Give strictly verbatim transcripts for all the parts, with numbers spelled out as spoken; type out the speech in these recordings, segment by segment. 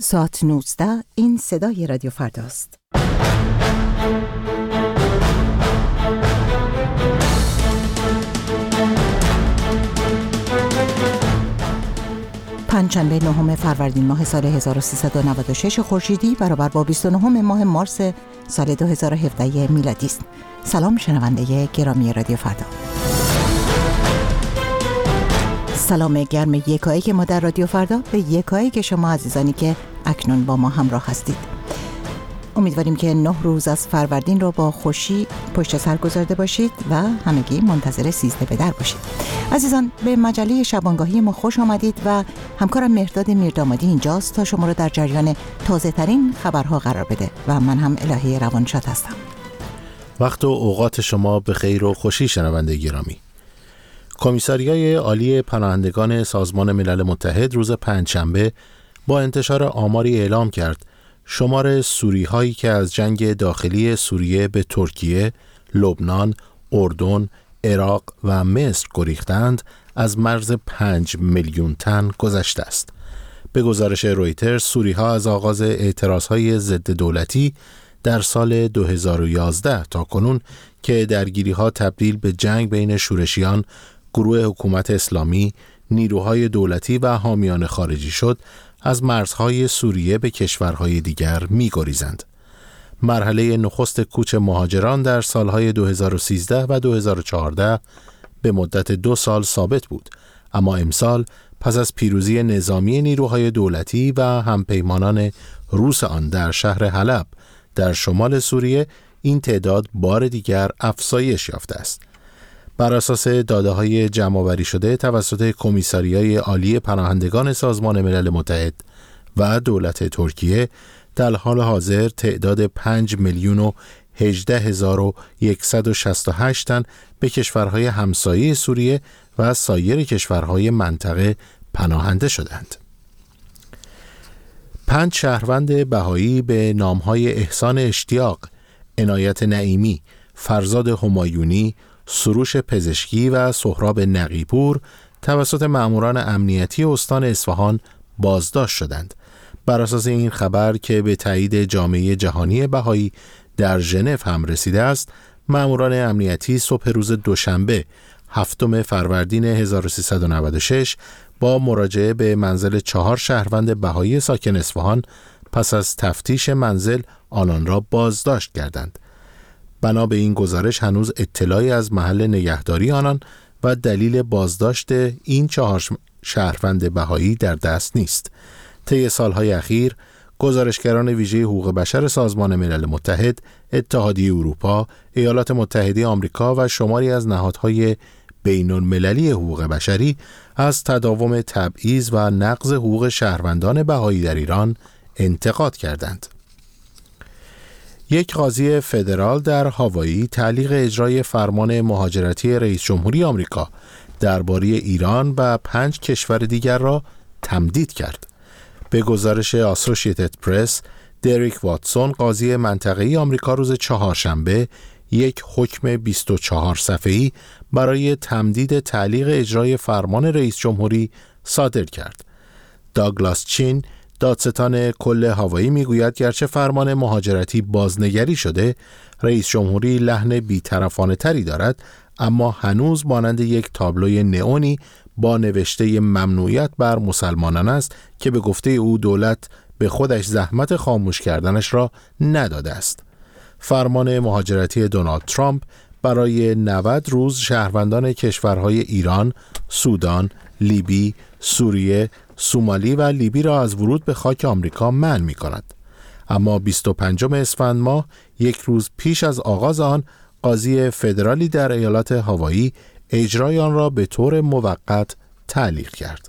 ساعت نوزده، این صدای رادیو فرداست. پنجشنبه نهم فروردین ماه سال هزار و سیصد و نود و شش خورشیدی برابر با بیست و نهم ماه مارس سال دو هزار و هفده میلادی است. سلام شنونده گرامی رادیو فردا. سلام گرم یکایی که ما در رادیو فردا به یکایی که شما عزیزانی که اکنون با ما همراه هستید. امیدواریم که نه روز از فروردین رو با خوشی پشت سر گذارده باشید و همگی منتظر سیزده به در باشید. عزیزان، به مجله شبانگاهی ما خوش آمدید و همکارم مهرداد میردامادی اینجاست تا شما رو در جریان تازه ترین خبرها قرار بده و من هم الهه روانشاد هستم. وقت و اوقات شما به خیر و خوشی شنونده گرامی. کمیساریای عالی پناهندگان سازمان ملل متحد روز پنجشنبه با انتشار آماری اعلام کرد شمار سوری‌هایی که از جنگ داخلی سوریه به ترکیه، لبنان، اردن، عراق و مصر گریختند از مرز پنج میلیون تن گذشته است. به گزارش رویترز، سوری‌ها از آغاز اعتراضهای ضد دولتی در سال دو هزار و یازده تا کنون که درگیری‌ها تبدیل به جنگ بین شورشیان، گروه حکومت اسلامی، نیروهای دولتی و حامیان خارجی شد، از مرزهای سوریه به کشورهای دیگر می‌گریزند. مرحله نخست کوچ مهاجران در سالهای دو هزار و سیزده و دو هزار و چهارده به مدت دو سال ثابت بود، اما امسال پس از پیروزی نظامی نیروهای دولتی و همپیمانان روس آن در شهر حلب در شمال سوریه، این تعداد بار دیگر افزایش یافته است. بر اساس داده‌های جمع‌آوری شده توسط کمیساریای عالی پناهندگان سازمان ملل متحد و دولت ترکیه، در حال حاضر تعداد پنج میلیون و هجده هزار و صد و شصت و هشت تن به کشورهای همسایه سوریه و سایر کشورهای منطقه پناهنده شدند. پنج شهروند بهایی به نام‌های احسان اشتیاق، عنایت نعیمی، فرزاد همایونی، سروش پزشکی و سهراب نقیپور توسط مأموران امنیتی استان اصفهان بازداشت شدند. بر اساس این خبر که به تایید جامعه جهانی بهایی در ژنو هم رسیده است، مأموران امنیتی صبح روز دوشنبه هفتم فروردین هزار و سیصد و نود و شش با مراجعه به منزل چهار شهروند بهایی ساکن اصفهان پس از تفتیش منزل آنان را بازداشت کردند. بنا به این گزارش هنوز اطلاعی از محل نگهداری آنان و دلیل بازداشت این چهار شهروند بهایی در دست نیست. طی سالهای اخیر گزارشگران ویژه حقوق بشر سازمان ملل متحد، اتحادیه اروپا، ایالات متحده آمریکا و شماری از نهادهای بین المللی حقوق بشری از تداوم تبعیض و نقض حقوق شهروندان بهایی در ایران انتقاد کردند. یک قاضی فدرال در هاوایی تعلیق اجرای فرمان مهاجرتی رئیس جمهوری آمریکا درباره ایران و پنج کشور دیگر را تمدید کرد. به گزارش آسوشییتد پرس، دریک واتسون قاضی منطقه‌ای آمریکا روز چهارشنبه یک حکم بیست و چهار صفحه‌ای برای تمدید تعلیق اجرای فرمان رئیس جمهوری صادر کرد. داگلاس چین، دادستان کل هاوایی میگوید گرچه فرمان مهاجرتی بازنگری شده، رئیس جمهوری لحن بی‌طرفانه تری دارد، اما هنوز مانند یک تابلوی نئونی با نوشته ممنوعیت بر مسلمانان است که به گفته او دولت به خودش زحمت خاموش کردنش را نداده است. فرمان مهاجرتی دونالد ترامپ برای نود روز شهروندان کشورهای ایران، سودان، لیبی، سوریه، سومالی و لیبی را از ورود به خاک آمریکا منع می کند. اما بیست و پنجم اسفند ماه، یک روز پیش از آغاز آن، قاضی فدرالی در ایالات هاوایی اجرای آن را به طور موقت تعلیق کرد.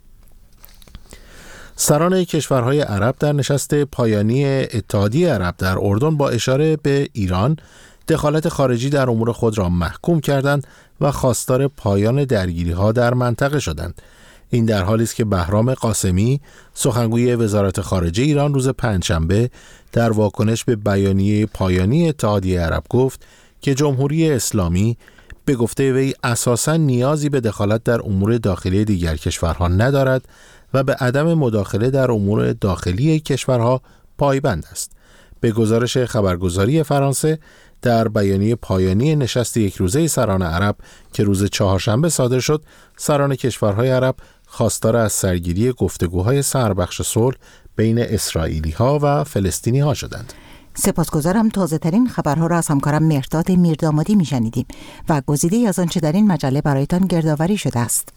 سران کشورهای عرب در نشست پایانی اتحادیه عرب در اردن با اشاره به ایران دخالت خارجی در امور خود را محکوم کردند و خواستار پایان درگیری‌ها در منطقه شدند. این در حالی است که بهرام قاسمی، سخنگوی وزارت خارجه ایران، روز پنجشنبه در واکنش به بیانیه پایانی اتحادیه عرب گفت که جمهوری اسلامی به گفته وی اساساً نیازی به دخالت در امور داخلی دیگر کشورها ندارد، و به عدم مداخله در امور داخلی کشورها پایبند است. به گزارش خبرگزاری فرانسه، در بیانیه پایانی نشست یک روزه سران عرب که روز چهارشنبه صادر شد، سران کشورهای عرب خواستار از سرگیری گفتگوهای سربخش صلح بین اسرائیلی‌ها و فلسطینی‌ها شدند. سپاسگزارم. تازه ترین خبرها را از همکارم مهرداد میردامادی میشنیدیم و گزیده‌ای از آنچه در این مجله برایتان گردآوری شده است.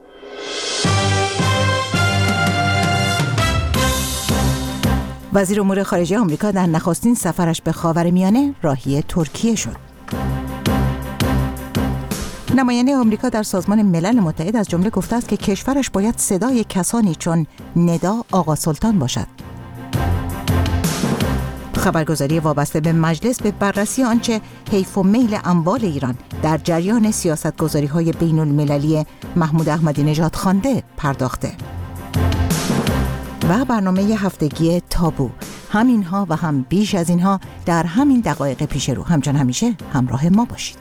وزیر امور خارجه آمریکا در نخستین سفرش به خاورمیانه راهی ترکیه شد. نماینده آمریکا در سازمان ملل متحد از جمله گفته است که کشورش باید صدای کسانی چون ندا آقا سلطان باشد. خبرگزاری وابسته به مجلس به بررسی آنچه حیف و میل اموال ایران در جریان سیاستگذاری‌های بین المللی محمود احمدی نژاد خوانده پرداخته. و برنامه هفتگی تابو، همینها و هم بیش از اینها در همین دقایق پیش رو. همچون همیشه همراه ما باشید.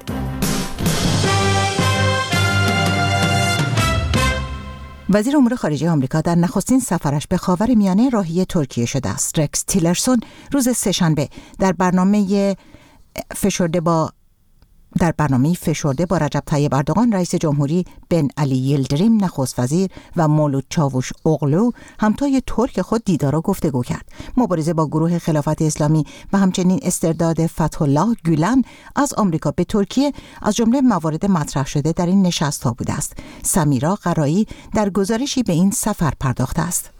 وزیر امور خارجه آمریکا در نخستین سفرش به خاورمیانه راهی ترکیه شده است. رکس تیلرسون روز سه‌شنبه در برنامه فشرده با در برنامه فشرده با رجب طیب اردوغان رئیس جمهوری، بن علی یلدریم نخست وزیر و مولود چاووش اوغلو همتای ترک خود دیدار و گفتگو کرد. مبارزه با گروه خلافت اسلامی و همچنین استرداد فتح الله گولن از آمریکا به ترکیه از جمله موارد مطرح شده در این نشست‌ها بوده است. سمیرا قرایی در گزارشی به این سفر پرداخته است.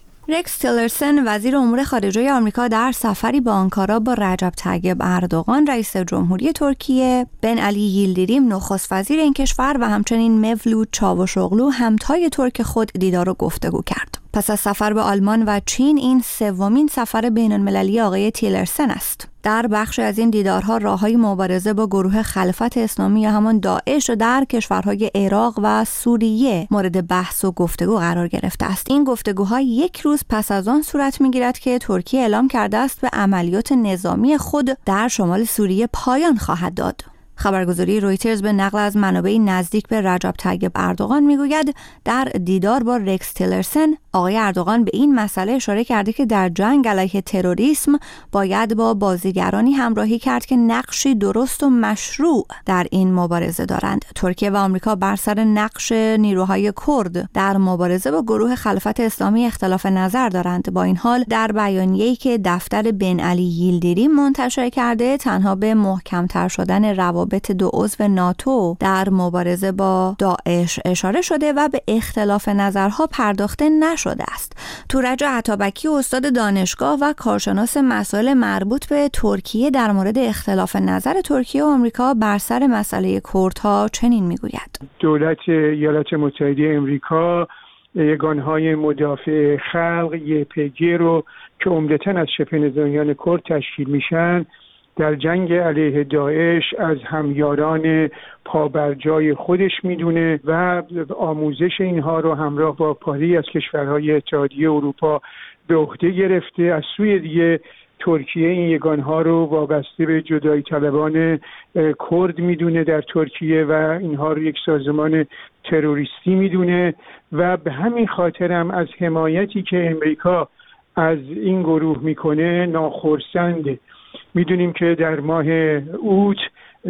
رکس تیلرسون وزیر امور خارجه آمریکا در سفری به آنکارا با رجب طیب اردوغان رئیس جمهوری ترکیه، بن علی یلدریم نخست وزیر این کشور و همچنین مولود چاووشوغلو همتای ترک خود دیدار و گفتگو کرد. پس از سفر به آلمان و چین، این سومین سفر بین المللی آقای تیلرسون است. در بخش از این دیدارها راههای مبارزه با گروه خلافت اسلامی یا همان داعش در کشورهای عراق و سوریه مورد بحث و گفتگو قرار گرفته است. این گفتگوها یک روز پس از آن صورت می‌گیرد که ترکیه اعلام کرده است به عملیات نظامی خود در شمال سوریه پایان خواهد داد. خبرگزاری رویترز به نقل از منابعی نزدیک به رجب طیب اردوغان میگوید در دیدار با رکس تیلرسون آقای اردوغان به این مسئله اشاره کرده که در جنگ علیه تروریسم باید با بازیگرانی همراهی کرد که نقشی درست و مشروع در این مبارزه دارند. ترکیه و آمریکا بر سر نقش نیروهای کرد در مبارزه با گروه خلافت اسلامی اختلاف نظر دارند. با این حال در بیانیه‌ای که دفتر بن علی یلدریم منتشر کرده، تنها به محکم‌تر شدن روابط روابط دو عضو ناتو در مبارزه با داعش اشاره شده و به اختلاف نظرها پرداخته نشده است. تورج عطابکی، استاد دانشگاه و کارشناس مسائل مربوط به ترکیه، در مورد اختلاف نظر ترکیه و آمریکا بر سر مسئله کردها چنین میگوید: دولت ایالات متحده آمریکا یگانهای مدافع خلق یه پی جی رو که عمدتاً از شبه نظامیان کرد تشکیل میشن در جنگ علیه داعش از همیاران پابرجای خودش میدونه و آموزش اینها رو همراه با پاری از کشورهای اتحادیه اروپا به عهده گرفته. از سوی دیگه ترکیه این یگانها رو وابسته به جدایی طلبان کرد میدونه در ترکیه و اینها رو یک سازمان تروریستی میدونه و به همین خاطر هم از حمایتی که امریکا از این گروه میکنه ناخرسنده. میدونیم که در ماه اوت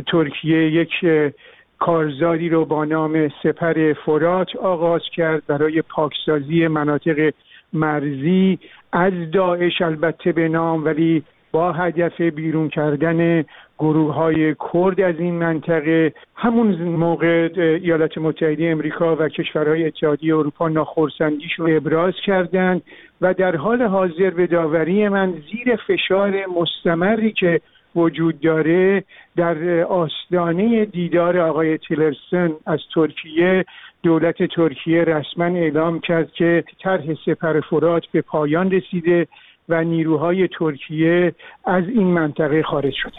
ترکیه یک کارزاری رو با نام سپر فرات آغاز کرد برای پاکسازی مناطق مرزی از داعش، البته به نام، ولی با هدف بیرون کردن گروه های کرد از این منطقه. همون موقع ایالات متحده امریکا و کشورهای اتحادیه اروپا ناخرسندیشون ابراز کردند و در حال حاضر به داوری من زیر فشار مستمری که وجود داره در آستانه دیدار آقای تیلرسون از ترکیه، دولت ترکیه رسما اعلام کرد که طرح سپر فرات به پایان رسیده و نیروهای ترکیه از این منطقه خارج شده.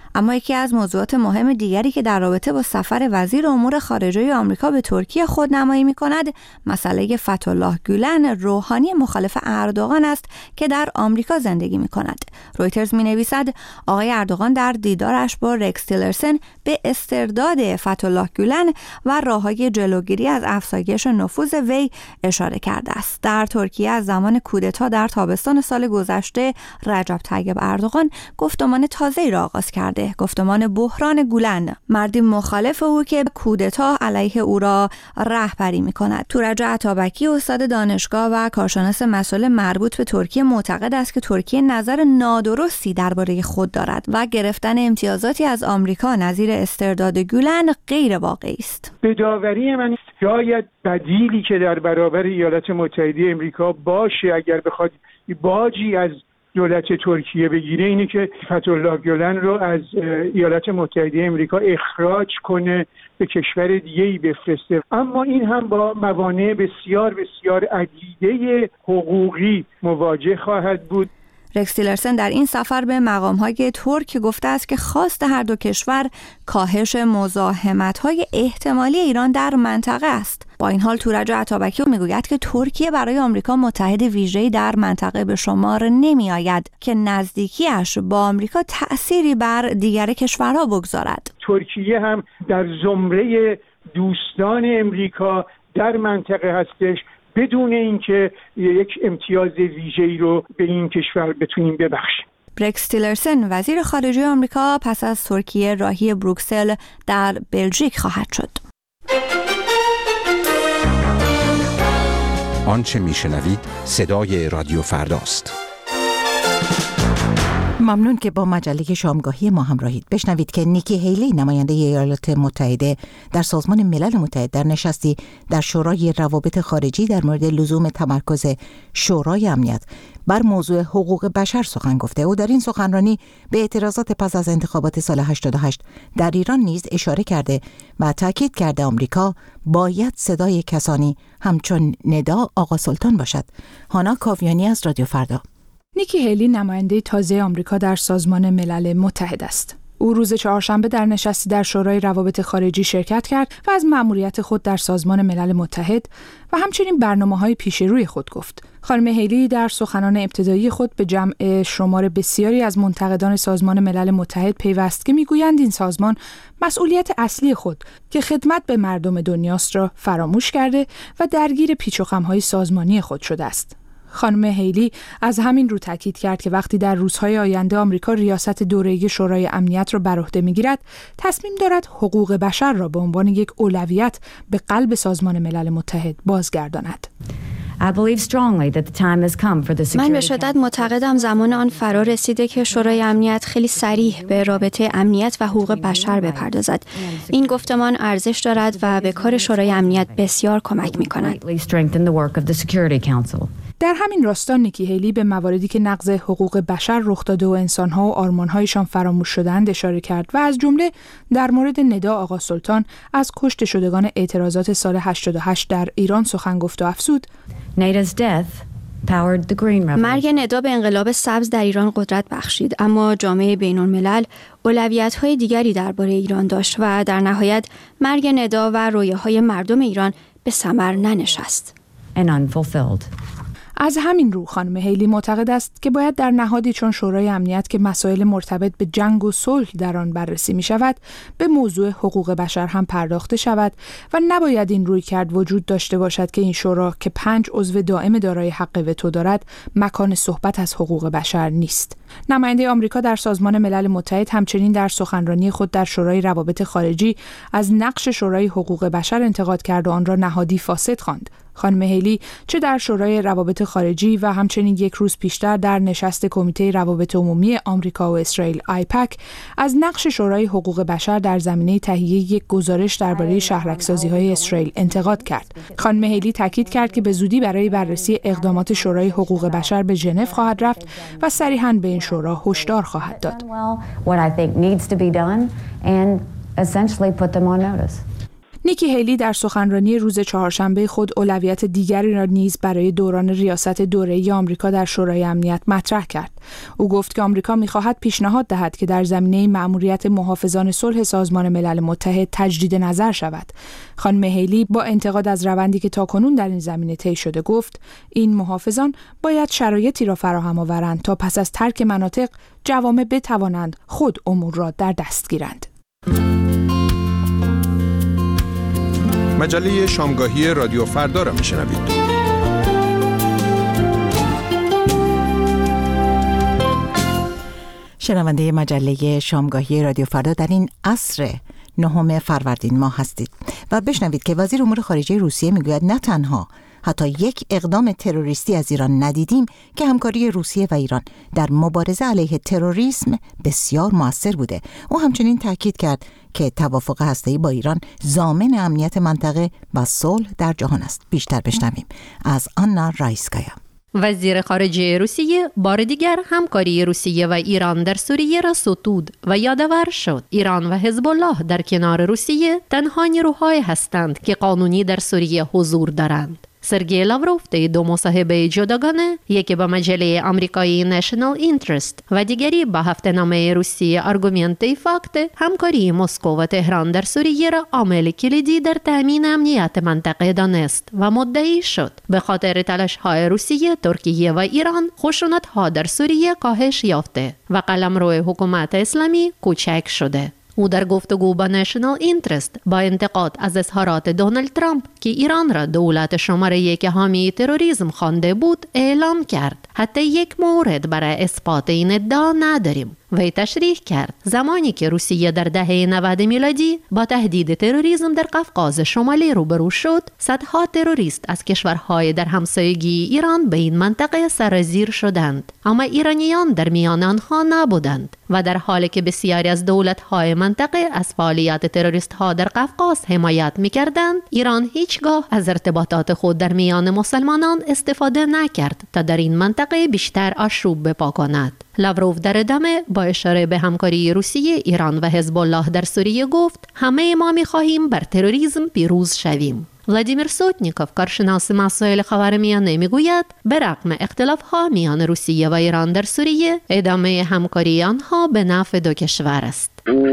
اما یکی از موضوعات مهم دیگری که در رابطه با سفر وزیر امور خارجه آمریکا به ترکیه خودنمایی می‌کند، مسئله فتح‌الله گولن، روحانی مخالف اردوغان است که در آمریکا زندگی می‌کند. رویترز می‌نویسد آقای اردوغان در دیدارش با رکس تیلرسن به استرداد فتح‌الله گولن و راه‌های جلوگیری از افزایش نفوذ وی اشاره کرده است. در ترکیه از زمان کودتا در تابستان سال گذشته رجب طیب اردوغان گفتمان تازه‌ای را آغاز کرده، گفتمان بحران گولن، مردی مخالف او که کودتا علیه او را رهبری می‌کند. تورج عطابکی استاد دانشگاه و کارشناس مسائل مربوط به ترکیه معتقد است که ترکیه نظر نادرستی درباره خود دارد و گرفتن امتیازاتی از آمریکا نظیر استرداد گولن غیر واقعی است. به داوری من شاید بدیلی که در برابر ایالات متحده آمریکا باشه اگر بخواد باجی از دولت ترکیه بگیره اینه که فتح‌الله گولن رو از ایالات متحده آمریکا اخراج کنه، به کشور دیگه‌ای بفرسته. اما این هم با موانع بسیار بسیار عدیده حقوقی مواجه خواهد بود. رکس تیلرسن در این سفر به مقام‌های ترک گفته است که خواست هر دو کشور کاهش مزاحمت‌های احتمالی ایران در منطقه است. با این حال تورج عطابکی میگوید که ترکیه برای آمریکا متحد ویژه‌ای در منطقه به شمار نمی‌آید که نزدیکیش با آمریکا تأثیری بر دیگر کشورها بگذارد. ترکیه هم در زمره دوستان آمریکا در منطقه هستش، بدون اینکه یک امتیاز ویژه‌ای رو به این کشور بتونیم ببخشیم. رکس تیلرسن وزیر خارجه آمریکا پس از ترکیه راهی بروکسل در بلژیک خواهد شد. آنچه میشنوید صدای رادیو فرداست. ممنون که با مجله شامگاهی ما همراهید. بشنوید که نیکی هیلی نماینده ایالات متحده در سازمان ملل متحد در نشستی در شورای روابط خارجی در مورد لزوم تمرکز شورای امنیت بر موضوع حقوق بشر سخن گفته. او در این سخنرانی به اعتراضات پس از انتخابات سال هشتاد و هشت در ایران نیز اشاره کرده و تاکید کرده آمریکا باید صدای کسانی همچون ندا آقا سلطان باشد. هانا کاویانی از رادیو فردا. نیکی هیلی نماینده تازه آمریکا در سازمان ملل متحد است. او روز چهارشنبه در نشستی در شورای روابط خارجی شرکت کرد و از مأموریت خود در سازمان ملل متحد و همچنین برنامه‌های پیش روی خود گفت. خانم هیلی در سخنان ابتدایی خود به جمع شمار بسیاری از منتقدان سازمان ملل متحد پیوست که میگویند این سازمان مسئولیت اصلی خود که خدمت به مردم دنیاست را فراموش کرده و درگیر پیچ و خم‌های سازمانی خود شده است. خانم هیلی از همین رو تاکید کرد که وقتی در روزهای آینده آمریکا ریاست دوره‌ای شورای امنیت را بر عهده می‌گیرد، تصمیم دارد حقوق بشر را به عنوان یک اولویت به قلب سازمان ملل متحد بازگرداند. من به شدت معتقدم زمان آن فرا رسیده که شورای امنیت خیلی صریح به رابطه امنیت و حقوق بشر بپردازد. این گفتمان ارزش دارد و به کار شورای امنیت بسیار کمک می‌کند. در همین راستا نیکی هیلی به مواردی که نقض حقوق بشر رخ داده و انسان‌ها و آرمان‌هایشان فراموش شدند اشاره کرد و از جمله در مورد ندا آقا سلطان از کشته شدگان اعتراضات سال هشتاد و هشت در ایران سخن گفت و افزود: مرگ ندا به انقلاب سبز در ایران قدرت بخشید، اما جامعه بین‌الملل اولویت‌های دیگری درباره ایران داشت و در نهایت مرگ ندا و رویاهای مردم ایران به ثمر ننشست. از همین رو خانم هیلی معتقد است که باید در نهادی چون شورای امنیت که مسائل مرتبط به جنگ و صلح در آن بررسی می شود به موضوع حقوق بشر هم پرداخته شود و نباید این رویکرد وجود داشته باشد که این شورا که پنج عضو دائم دارای حق وتو دارد مکان صحبت از حقوق بشر نیست. نماینده آمریکا در سازمان ملل متحد همچنین در سخنرانی خود در شورای روابط خارجی از نقش شورای حقوق بشر انتقاد کرد و آن را نهادی فاسد خواند. خانم هیلی چه در شورای روابط خارجی و همچنین یک روز پیشتر در نشست کمیته روابط عمومی آمریکا و اسرائیل آیپک از نقش شورای حقوق بشر در زمینه تهیه یک گزارش درباره شهرک‌سازی‌های اسرائیل انتقاد کرد. خانم هیلی تاکید کرد که به زودی برای بررسی اقدامات شورای حقوق بشر به ژنو خواهد رفت و صریحاً به این شورا هشدار خواهد داد. نیکی هیلی در سخنرانی روز چهارشنبه خود اولویت دیگری را نیز برای دوران ریاست دوره‌ای آمریکا در شورای امنیت مطرح کرد. او گفت که آمریکا می‌خواهد پیشنهاد دهد که در زمینه مأموریت محافظان صلح سازمان ملل متحد تجدید نظر شود. خانم هیلی با انتقاد از روندی که تاکنون در این زمینه طی شده گفت این محافظان باید شرایطی را فراهم آورند تا پس از ترک مناطق جوامع بتوانند خود امور را در دست گیرند. مجله شامگاهی رادیو فردا را میشنوید. شنونده مجله شامگاهی رادیو فردا در این عصر نهم فروردین ماه هستید و بشنوید که وزیر امور خارجه روسیه میگوید نه تنها حتی یک اقدام تروریستی از ایران ندیدیم که همکاری روسیه و ایران در مبارزه علیه تروریسم بسیار مؤثر بوده. او همچنین تاکید کرد که توافق هسته‌ای با ایران ضامن امنیت منطقه و صلح در جهان است. بیشتر بشنویم از آنا رایسکایا. وزیر خارجه روسیه بار دیگر همکاری روسیه و ایران در سوریه را ستود و یادآور شد ایران و حزب الله در کنار روسیه تنها نیروهایی هستند که قانونی در سوریه حضور دارند. سرگئی لاوروف در دو مصاحبه جداگانه، یکی با مجله آمریکایی نشنال اینترست و دیگری با هفته‌نامه روسی آرگومنتی فاکت، همکاری مسکو و تهران در سوریه را عامل کلیدی در تامین امنیت منطقه دانست و مدعی شد به خاطر تلاش‌های روسیه، ترکیه و ایران خشونت‌ها در سوریه کاهش یافته و قلمرو حکومت اسلامی کوچک شده. او در گفتگو با نشنال اینترست با انتقاد از اظهارات دونالد ترامپ که ایران را دولت شماره یک حامی تروریسم خوانده بود اعلام کرد حتی یک مورد برای اثبات این ادعا نداریم. وی تشریح کرد زمانی که روسیه در دهه نود میلادی با تهدید تروریسم در قفقاز شمالی روبرو شد، صدها تروریست از کشورهای در همسایگی ایران به این منطقه سرازیر شدند، اما ایرانیان در میان آنها نبودند و در حالی که بسیاری از دولت‌های منطقه از فعالیت تروریست‌ها در قفقاز حمایت می‌کردند، ایران هیچگاه از ارتباطات خود در میان مسلمانان استفاده نکرد تا در این منطقه بیشتر آشوب بپا کند. لاوروف در ادامه با اشاره به همکاری روسیه، ایران و حزب الله در سوریه گفت همه ما می‌خواهیم بر تروریسم پیروز شویم. ولادیمیر سوتنیکوف، کارشناس مسائل خاورمیانه، میگوید به رغم اختلاف‌ها میان روسیه و ایران در سوریه، ادامه همکاری آنها به نفع دو کشور است.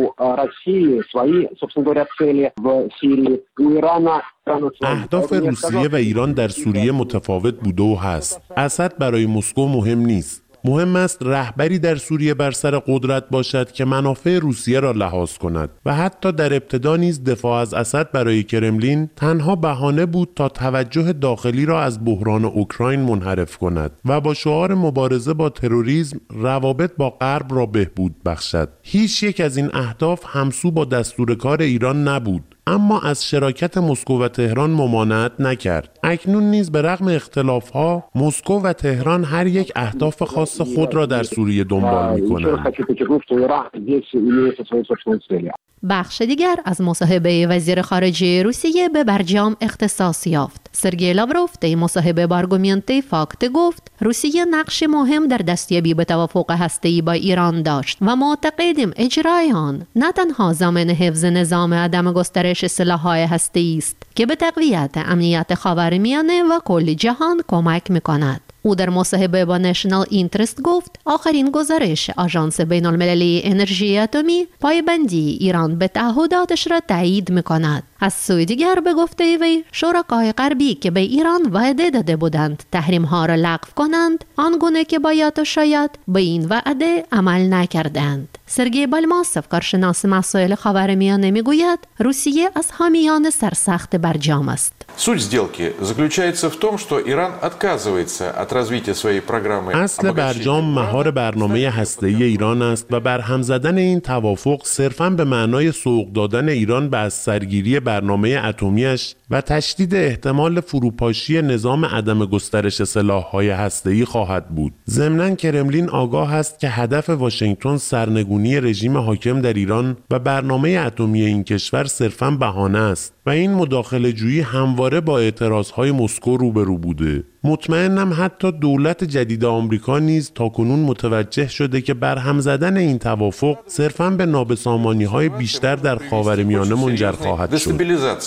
اهداف روسیه و ایران در سوریه متفاوت بوده و هست. اسد برای مسکو مهم نیست. مهم است رهبری در سوریه بر سر قدرت باشد که منافع روسیه را لحاظ کند و حتی در ابتدا نیز دفاع از اسد برای کرملین تنها بهانه بود تا توجه داخلی را از بحران اوکراین منحرف کند و با شعار مبارزه با تروریسم روابط با غرب را بهبود بخشد. هیچ یک از این اهداف همسو با دستور کار ایران نبود، اما از شراکت مسکو و تهران ممانعت نکرد. اکنون نیز به رغم اختلاف‌ها مسکو و تهران هر یک اهداف خاص خود را در سوریه دنبال می‌کنند. بخش دیگر از مصاحبه وزیر خارجه روسیه به برجام اختصاص یافت. سرگئی لاوروف در مصاحبه با آرگومنتی فاکت گفت روسیه نقش مهم در دستیابی به توافق هسته‌ای با ایران داشت و معتقدیم اجرای آن نه تنها ضامن حفظ نظام عدم گسترش سلاح‌های هسته‌ای است که به تقویت امنیت خاورمیانه و کل جهان کمک می‌کند. او در مصاحبه با نشنال اینترست گفت آخرین گزارش آژانس بین‌المللی انرژی اتمی پایبندی ایران به تعهداتش را تایید می‌کند. از سوی دیگر به گفته وی شرکای غربی که به ایران وعده داده بودند تحریم‌ها را لغو کنند، آنگونه که باید و شاید به این وعده عمل نکردند. سرگئی بالماسوف، کارشناس مسائل خاورمیانه، میگوید روسیه از حامیان سرسخت برجام است. Суть сделки заключается в том, что Иран отказывается от развития своей программы. اصل برجام مهار برنامه هسته‌ای ایران است و برهم زدن این توافق صرفاً به معنای سوق دادن ایران به از سرگیری برنامه اتمیش و تشدید احتمال فروپاشی نظام عدم گسترش سلاح‌های هسته‌ای خواهد بود. ضمناً کرملین آگاه است که هدف واشنگتن سرنگونی سرنگونی رژیم حاکم در ایران و برنامه اتمی این کشور صرفاً بهانه است و این مداخله جویی همواره با اعتراضهای مسکو روبرو بوده. مطمئنم حتی دولت جدید آمریکا نیز تاکنون متوجه شده که برهم زدن این توافق صرفاً به نابسامانی‌های بیشتر در خاورمیانه منجر خواهد شد.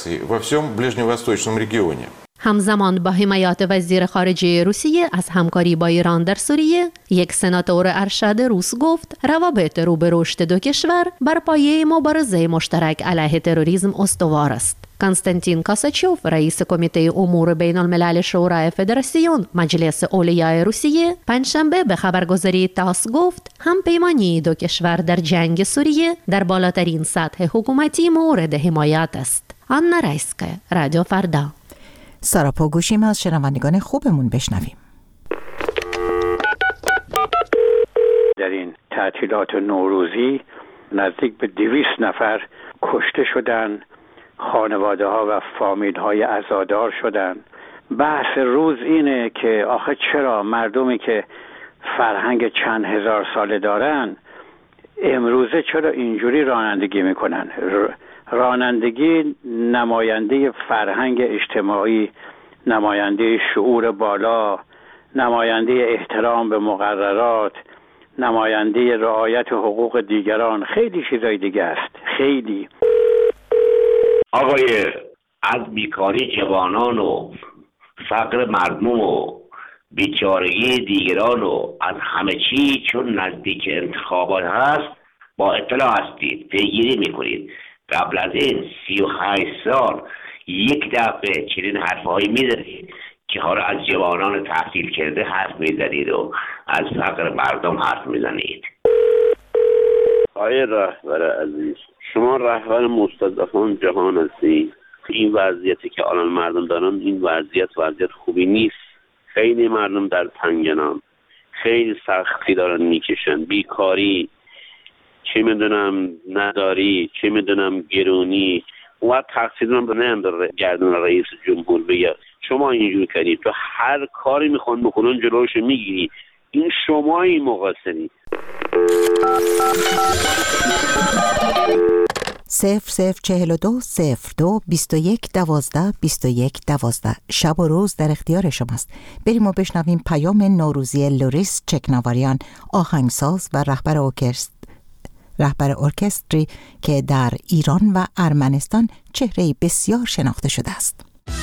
همزمان با حمایت وزیر خارجه روسیه از همکاری با ایران در سوریه، یک سناتور ارشد روس گفت روابط رو به رشد دو کشور بر پایه مبارزه مشترک علیه تروریسم استوار است. کنستانتین کاساچوف، رئیس کمیته امور بین الملل شورای فدراسیون مجلس اولیای روسیه، پنجشنبه به خبرگزاری تاس گفت همپیمانی دو کشور در جنگ سوریه در بالاترین سطح حکومتی مورد حمایت است. آنا رایسکا، رادیو فردا. سراپا گوشیم از شنوندگان خوبمون بشنویم. در این تعطیلات نوروزی نزدیک به دویست نفر کشته شدن، خانواده ها و فامیل های عزادار شدن. بحث روز اینه که آخه چرا مردمی که فرهنگ چند هزار ساله دارن امروزه چرا اینجوری رانندگی میکنن؟ رانندگی نماینده فرهنگ اجتماعی، نماینده شعور بالا، نماینده احترام به مقررات، نماینده رعایت حقوق دیگران، خیلی چیزای دیگه است. خیلی آقای از بیکاری جوانان و فقر مردم و بیچارگی دیگران و از همه چی چون نزدیک انتخابات هست با اطلاع هستید، پیگیری میکنید. قبل از این سی و هشت سال یک دفعه چنین حرفهایی میزدید که حالا از جوانان تحصیل کرده حرف میزنید و از فقر مردم حرف میزنید. آقای رهبر عزیز، شما رهبر مستضعفان جهان هستید. این وضعیتی که الان مردم دارن، این وضعیت وضعیت خوبی نیست. خیلی مردم در تنگنان، خیلی سختی دارن میکشن، بیکاری، چه میدونم نداری، چه میدونم گرونی و تقصیر رو نمیداره گردن رئیس جمهور بگه شما اینجور کردید، تو هر کاری میخوان بکنن جلوش میگیری، این شمایی مقصری. صفر صفر چهل و دو صفر دو بیست و یک دوازده بیست و یک دوازده. شب و روز در اختیار شماست. بریم و بشنویم پیام نوروزی لوریس چکناواریان، آهنگساز و رهبر ارکستر رهبر ارکستری که در ایران و ارمنستان چهره‌ای بسیار شناخته شده است.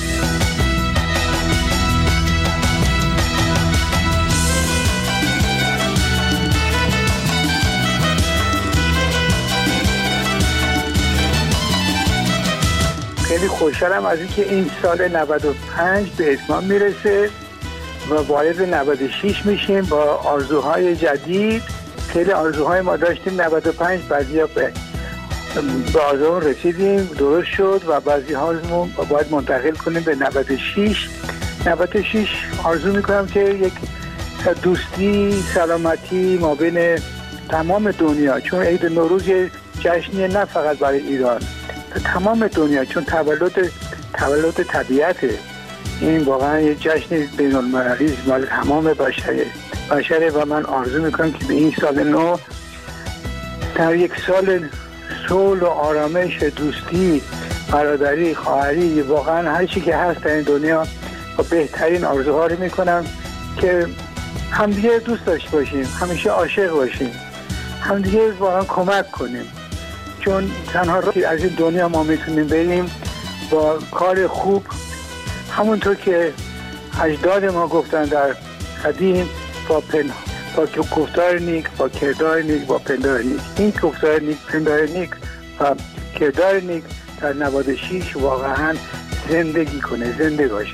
خیلی خوشحالم از اینکه این سال نود و پنج به اتمام میرسه و وارد نود و شش میشیم با آرزوهای جدید. خیلی آرزوهای ما داشتیم نود و پنج، بعضی ها به به آرزومون رسیدیم، درست شد و بعضی هامون باید منتقل کنیم به نود و شش. نود و شش آرزو میکنم که یک دوستی، سلامتی ما بین تمام دنیا، چون عید نوروز جشنیه نه فقط برای ایران، تمام دنیا، چون تولد تولد طبیعته. این واقعا یه جشن بین المللی مال تمام بشره بشره و من آرزو میکنم که به این سال نو در یک سال صلح و آرامش، دوستی، برادری، خواهری، واقعا هر چی که هست در این دنیا و بهترین آرزوها رو میکنم که همدیگه دوست داشته باشیم، همیشه عاشق باشیم، همدیگه واقعا کمک کنیم، چون تنها راهی از این دنیا ما میتونیم بریم با کار خوب، همونطور که اجداد ما گفتن در قدیم، با پن با گفتار نیک، با کردار نیک، با پندار نیک. این گفتار نیک، پندار نیک و کردار نیک در نود و شش واقعا زندگی کنه، زنده باشه.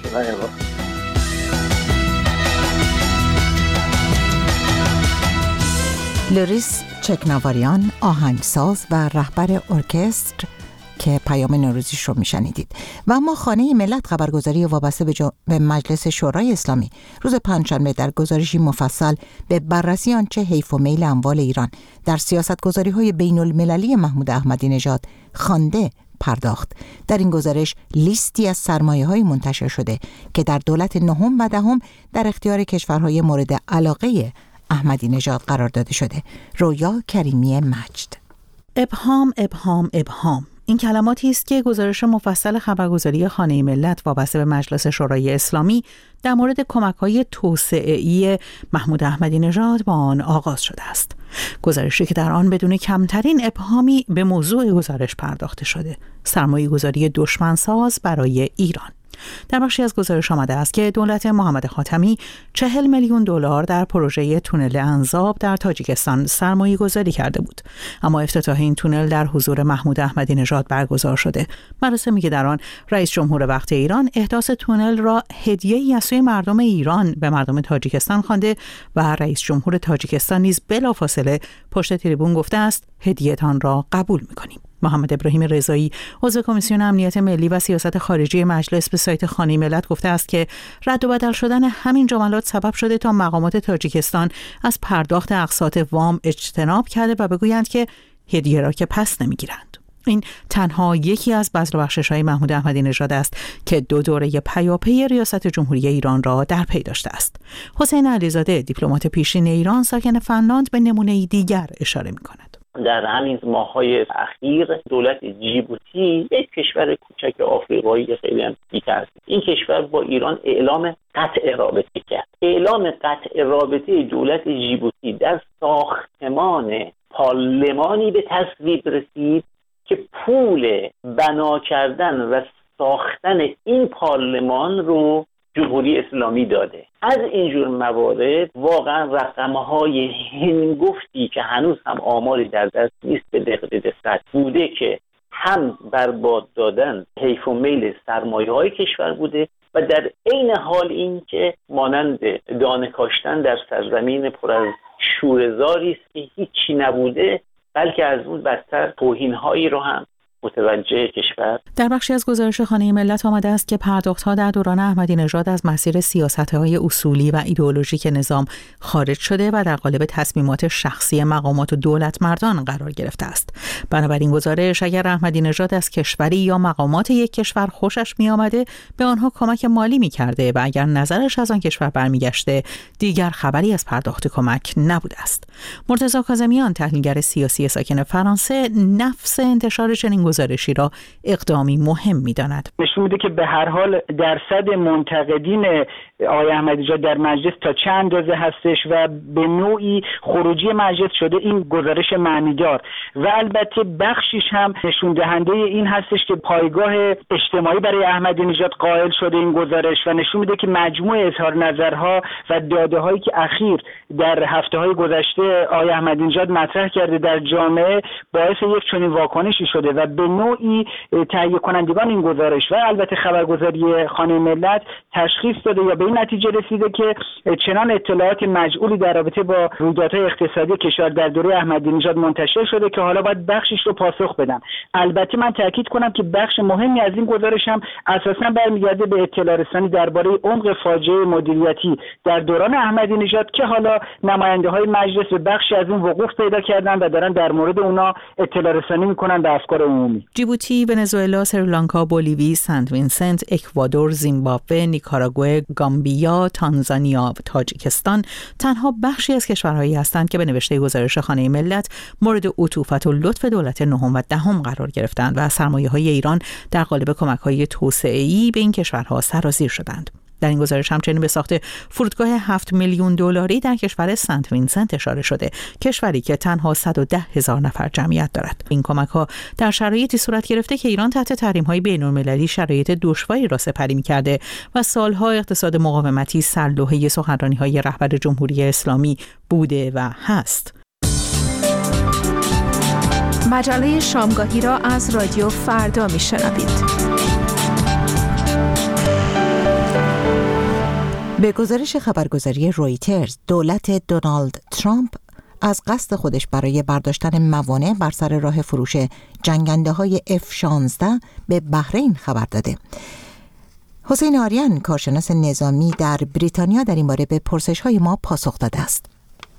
لوریس چکناواریان، آهنگساز و رهبر ارکستر که پیام نوروزیش رو میشنیدید. و اما خانه ملت خبرگزاری وابسته به, به مجلس شورای اسلامی روز پنجشنبه در گزارشی مفصل به بررسی آنچه حیف و میل اموال ایران در سیاستگذاری‌های بین المللی محمود احمدی نژاد خوانده پرداخت. در این گزارش لیستی از سرمایه‌های منتشر شده که در دولت نهم و دهم در اختیار کشورهای مورد علاقه احمدی نژاد قرار داده شده. رویا کریمی مجد. ابهام ابهام ابهام این کلماتی است که گزارش مفصل خبرگزاری خانه ملت وابسته به مجلس شورای اسلامی در مورد کمک‌های توسعه‌ای محمود احمدی نژاد با آن آغاز شده است. گزارشی که در آن بدون کمترین ابهامی به موضوع گزارش پرداخته شده: سرمایه‌گذاری دشمنساز برای ایران. در بخشی از گزارش آمده است که دولت محمد خاتمی چهل میلیون دلار در پروژه تونل انزاب در تاجیکستان سرمایه گذاری کرده بود، اما افتتاح این تونل در حضور محمود احمدی نژاد برگزار شده. مراسمی که در آن رئیس جمهور وقت ایران احداث تونل را هدیه‌ای از سوی مردم ایران به مردم تاجیکستان خوانده و رئیس جمهور تاجیکستان نیز بلافاصله پشت تریبون گفته است هدیه‌تان را قبول می‌کنیم. محمد ابراهیم رضایی عضو کمیسیون امنیت ملی و سیاست خارجی مجلس به سایت خانه ملت گفته است که رد و بدل شدن همین جملات سبب شده تا مقامات تاجیکستان از پرداخت اقساط وام اجتناب کرده و بگویند که هدیه را که پس نمیگیرند. این تنها یکی از بذل و بخشش‌های محمود احمدی نژاد است که دو دوره پیاپی ریاست جمهوری ایران را در پی داشته است. حسین علیزاده دیپلمات پیشین ایران ساکن فنلاند به نمونه دیگر اشاره می‌کند. در همین ماه‌های اخیر دولت جیبوتی، یک کشور کوچک آفریقایی خیلی هم بی‌تأثیر، این کشور با ایران اعلام قطع رابطه کرد. اعلام قطع رابطه دولت جیبوتی در ساختمان پارلمانی به تصویب رسید که پول بنا کردن و ساختن این پارلمان رو جمهوری اسلامی داده. از اینجور موارد واقعا رقم‌های هنگفتی که هنوز هم آماری در دست نیست به دقیقه صد بوده که هم برباد دادن حیف و میل سرمایه‌های کشور بوده و در عین حال این که مانند دانه کاشتن در سرزمین پر از شوره‌زاری است که هیچی نبوده، بلکه از اون بدتر توهین‌هایی رو هم متوجه کشور. در بخشی از گزارش خانه ملت آمده است که پرداخت‌ها در دوران احمدی نژاد از مسیر سیاست‌های اصولی و ایدئولوژیک نظام خارج شده و در قالب تصمیمات شخصی مقامات و دولت مردان قرار گرفته است. بنابراین گزارش اگر احمدی نژاد از کشوری یا مقامات یک کشور خوشش می‌آمده به آنها کمک مالی می‌کرده و اگر نظرش از آن کشور برمیگشته دیگر خبری از پرداخت کمک نبوده است. مرتضی کاظمیان تحلیلگر سیاسی ساکن فرانسه نفس انتشار چنین گزارشی را اقدامی مهم می‌داند. نشون میده که به هر حال درصد منتقدین آقای احمدی نژاد در مجلس تا چند اندازه هستش و به نوعی خروجی مجلس شده این گزارش معنیدار و البته بخشیش هم نشون دهنده این هستش که پایگاه اجتماعی برای احمدی نژاد قائل شده این گزارش و نشون میده که مجموع اظهار نظرها و داده‌هایی که اخیر در هفته‌های گذشته آقای احمدی نژاد مطرح کرده در جامعه باعث یک چنین واکنشی شده و به نوعی تهیه کنندگان این گزارش و البته خبرگزاری خانه ملت تشخیص داده یا به این نتیجه رسیده که چنان اطلاعات مجعولی در رابطه با رویدادهای اقتصادی کشور در دوره احمدی نژاد منتشر شده که حالا باید بخشش رو پاسخ بدن. البته من تاکید کنم که بخش مهمی از این گزارش هم اساساً برمیگرده به اطلاع رسانی درباره عمق فاجعه مدیریتی در دوران احمدی نژاد که حالا نماینده‌های مجلس به بخشی از اون وقوف پیدا کردن و دارن در مورد اونا اطلاع رسانی می‌کنن به افکار عمومی. جیبوتی، ونزوئلا، سریلانکا، بولیوی، سنت وینسنت، اکوادور، زیمبابوه، نیکاراگوئه، گامبیا، تانزانیا و تاجیکستان تنها بخشی از کشورهایی هستند که به نوشته گزارش خانه ملت مورد عطوفت و لطف دولت نهم و دهم قرار گرفتند و سرمایه‌های ایران در قالب کمک‌های توسعه‌ای به این کشورها سرازیر شدند. در این گزارش همچنین به ساخت فرودگاه هفت میلیون دلاری در کشور سنت وینسنت اشاره شده، کشوری که تنها صد و ده هزار نفر جمعیت دارد. این کمک‌ها در شرایطی صورت گرفته که ایران تحت تحریم‌های بین‌المللی شرایط دشواری را سپری می‌کرده و سالها اقتصاد مقاومتی سرلوحه سخنرانی‌های رهبر جمهوری اسلامی بوده و هست. مجله شامگاهی را از رادیو فردا می‌شنوید. به گزارش خبرگزاری رویترز، دولت دونالد ترامپ از قصد خودش برای برداشتن موانع بر سر راه فروش جنگنده‌های اف شانزده به بحرین خبر داده. حسین آریان، کارشناس نظامی در بریتانیا، در این باره به پرسش‌های ما پاسخ داده است.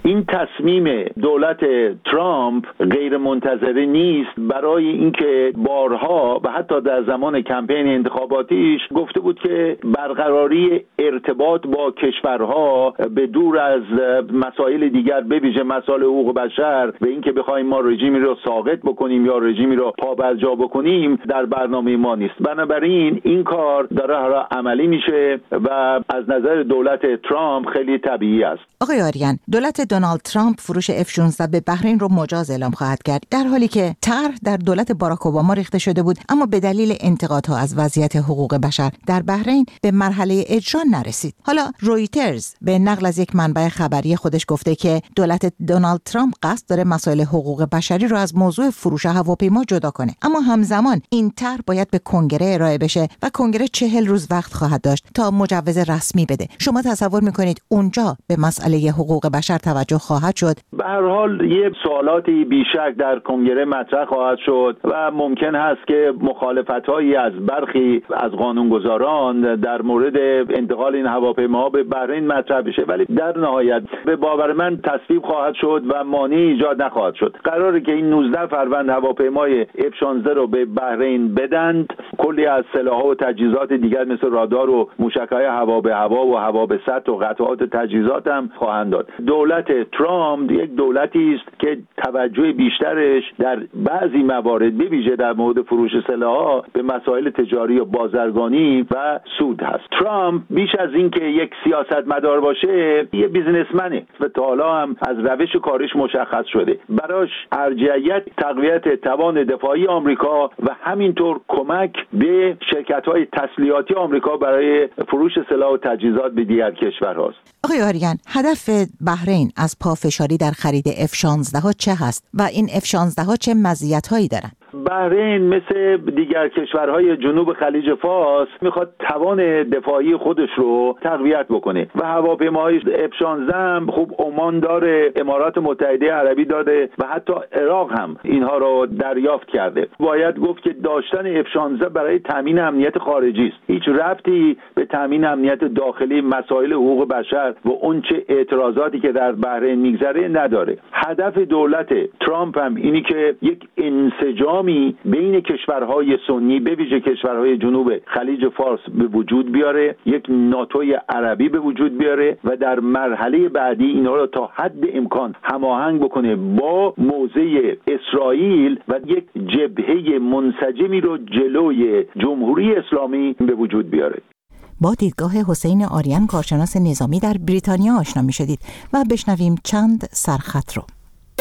این تصمیم دولت ترامپ غیر منتظره نیست، برای اینکه بارها و حتی در زمان کمپین انتخاباتیش گفته بود که برقراری ارتباط با کشورها به دور از مسائل دیگر، به ویژه مسائل حقوق بشر و اینکه بخوایم ما رژیمی رو ساقط بکنیم یا رژیمی رو پابرجا بکنیم در برنامه ما نیست. بنابراین این کار داره حالا عملی میشه و از نظر دولت ترامپ خیلی طبیعی است. آقای آریان، دولت دونالد ترامپ فروش اف شانزده به بحرین رو مجاز اعلام خواهد کرد، در حالی که طرح در دولت باراک اوباما ریخته شده بود، اما به دلیل انتقادها از وضعیت حقوق بشر در بحرین به مرحله اجرا نرسید. حالا رویترز به نقل از یک منبع خبری خودش گفته که دولت دونالد ترامپ قصد داره مسائل حقوق بشری رو از موضوع فروش هواپیما جدا کنه، اما همزمان این طرح باید به کنگره ارائه بشه و کنگره چهل روز وقت خواهد داشت تا مجوز رسمی بده. شما تصور میکنید اونجا به مسئله حقوق بشر توجه خواهد شد؟ به هر حال یه سوالاتی بیشک در کنگره مطرح خواهد شد و ممکن هست که مخالفت‌هایی از برخی از قانونگذاران در مورد انتقال این هواپیماها به بحرین مطرح بشه، ولی در نهایت به باور من تصویب خواهد شد و مانعی ایجاد نخواهد شد. قراره که این نوزده فروند هواپیمای اف شانزده رو به بحرین بدند. کلی از سلاح‌ها و تجهیزات دیگر مثل رادار و موشک‌های هوا به هوا و هوا به سطح و قطعات تجهیزات هم خواهند داد. دولت ترامپ یک دولتی است که توجه بیشترش در بعضی موارد به ویژه در مورد فروش سلاح‌ها به مسائل تجاری و بازرگانی و سود هست. ترامپ بیش از این که یک سیاستمدار باشه یه بیزنسمنه و تا حالا هم از روش کارش مشخص شده. براش ارجحیت تقویت توان دفاعی آمریکا و همینطور کمک به شرکت‌های تسلیحاتی آمریکا برای فروش سلاح و تجهیزات به دیگر کشورهاست. آقای آریان، هدف بحرین از پافشاری در خرید اف شانزده ها چه هست و این اف شانزده ها چه مزیت‌هایی دارند؟ بحرین مثل دیگر کشورهای جنوب خلیج فارس میخواد توان دفاعی خودش رو تقویت بکنه و هواپیماهای اف شانزده هم خوب عمان داره، امارات متحده عربی داره و حتی عراق هم اینها رو دریافت کرده. باید گفت که داشتن اف شانزده برای تامین امنیت خارجی است، هیچ ربطی به تامین امنیت داخلی، مسائل حقوق بشر و اون چه اعتراضاتی که در بحرین میگذره نداره. هدف دولت ترامپ هم اینی که یک انسجام بین کشورهای سنی به ویژه کشورهای جنوب خلیج فارس به وجود بیاره، یک ناتوی عربی به وجود بیاره و در مرحله بعدی اینا رو تا حد امکان هماهنگ بکنه با موضع اسرائیل و یک جبهه منسجمی رو جلوی جمهوری اسلامی به وجود بیاره. با دیدگاه حسین آریان، کارشناس نظامی در بریتانیا آشنا می شدید و بشنویم چند سرخط رو.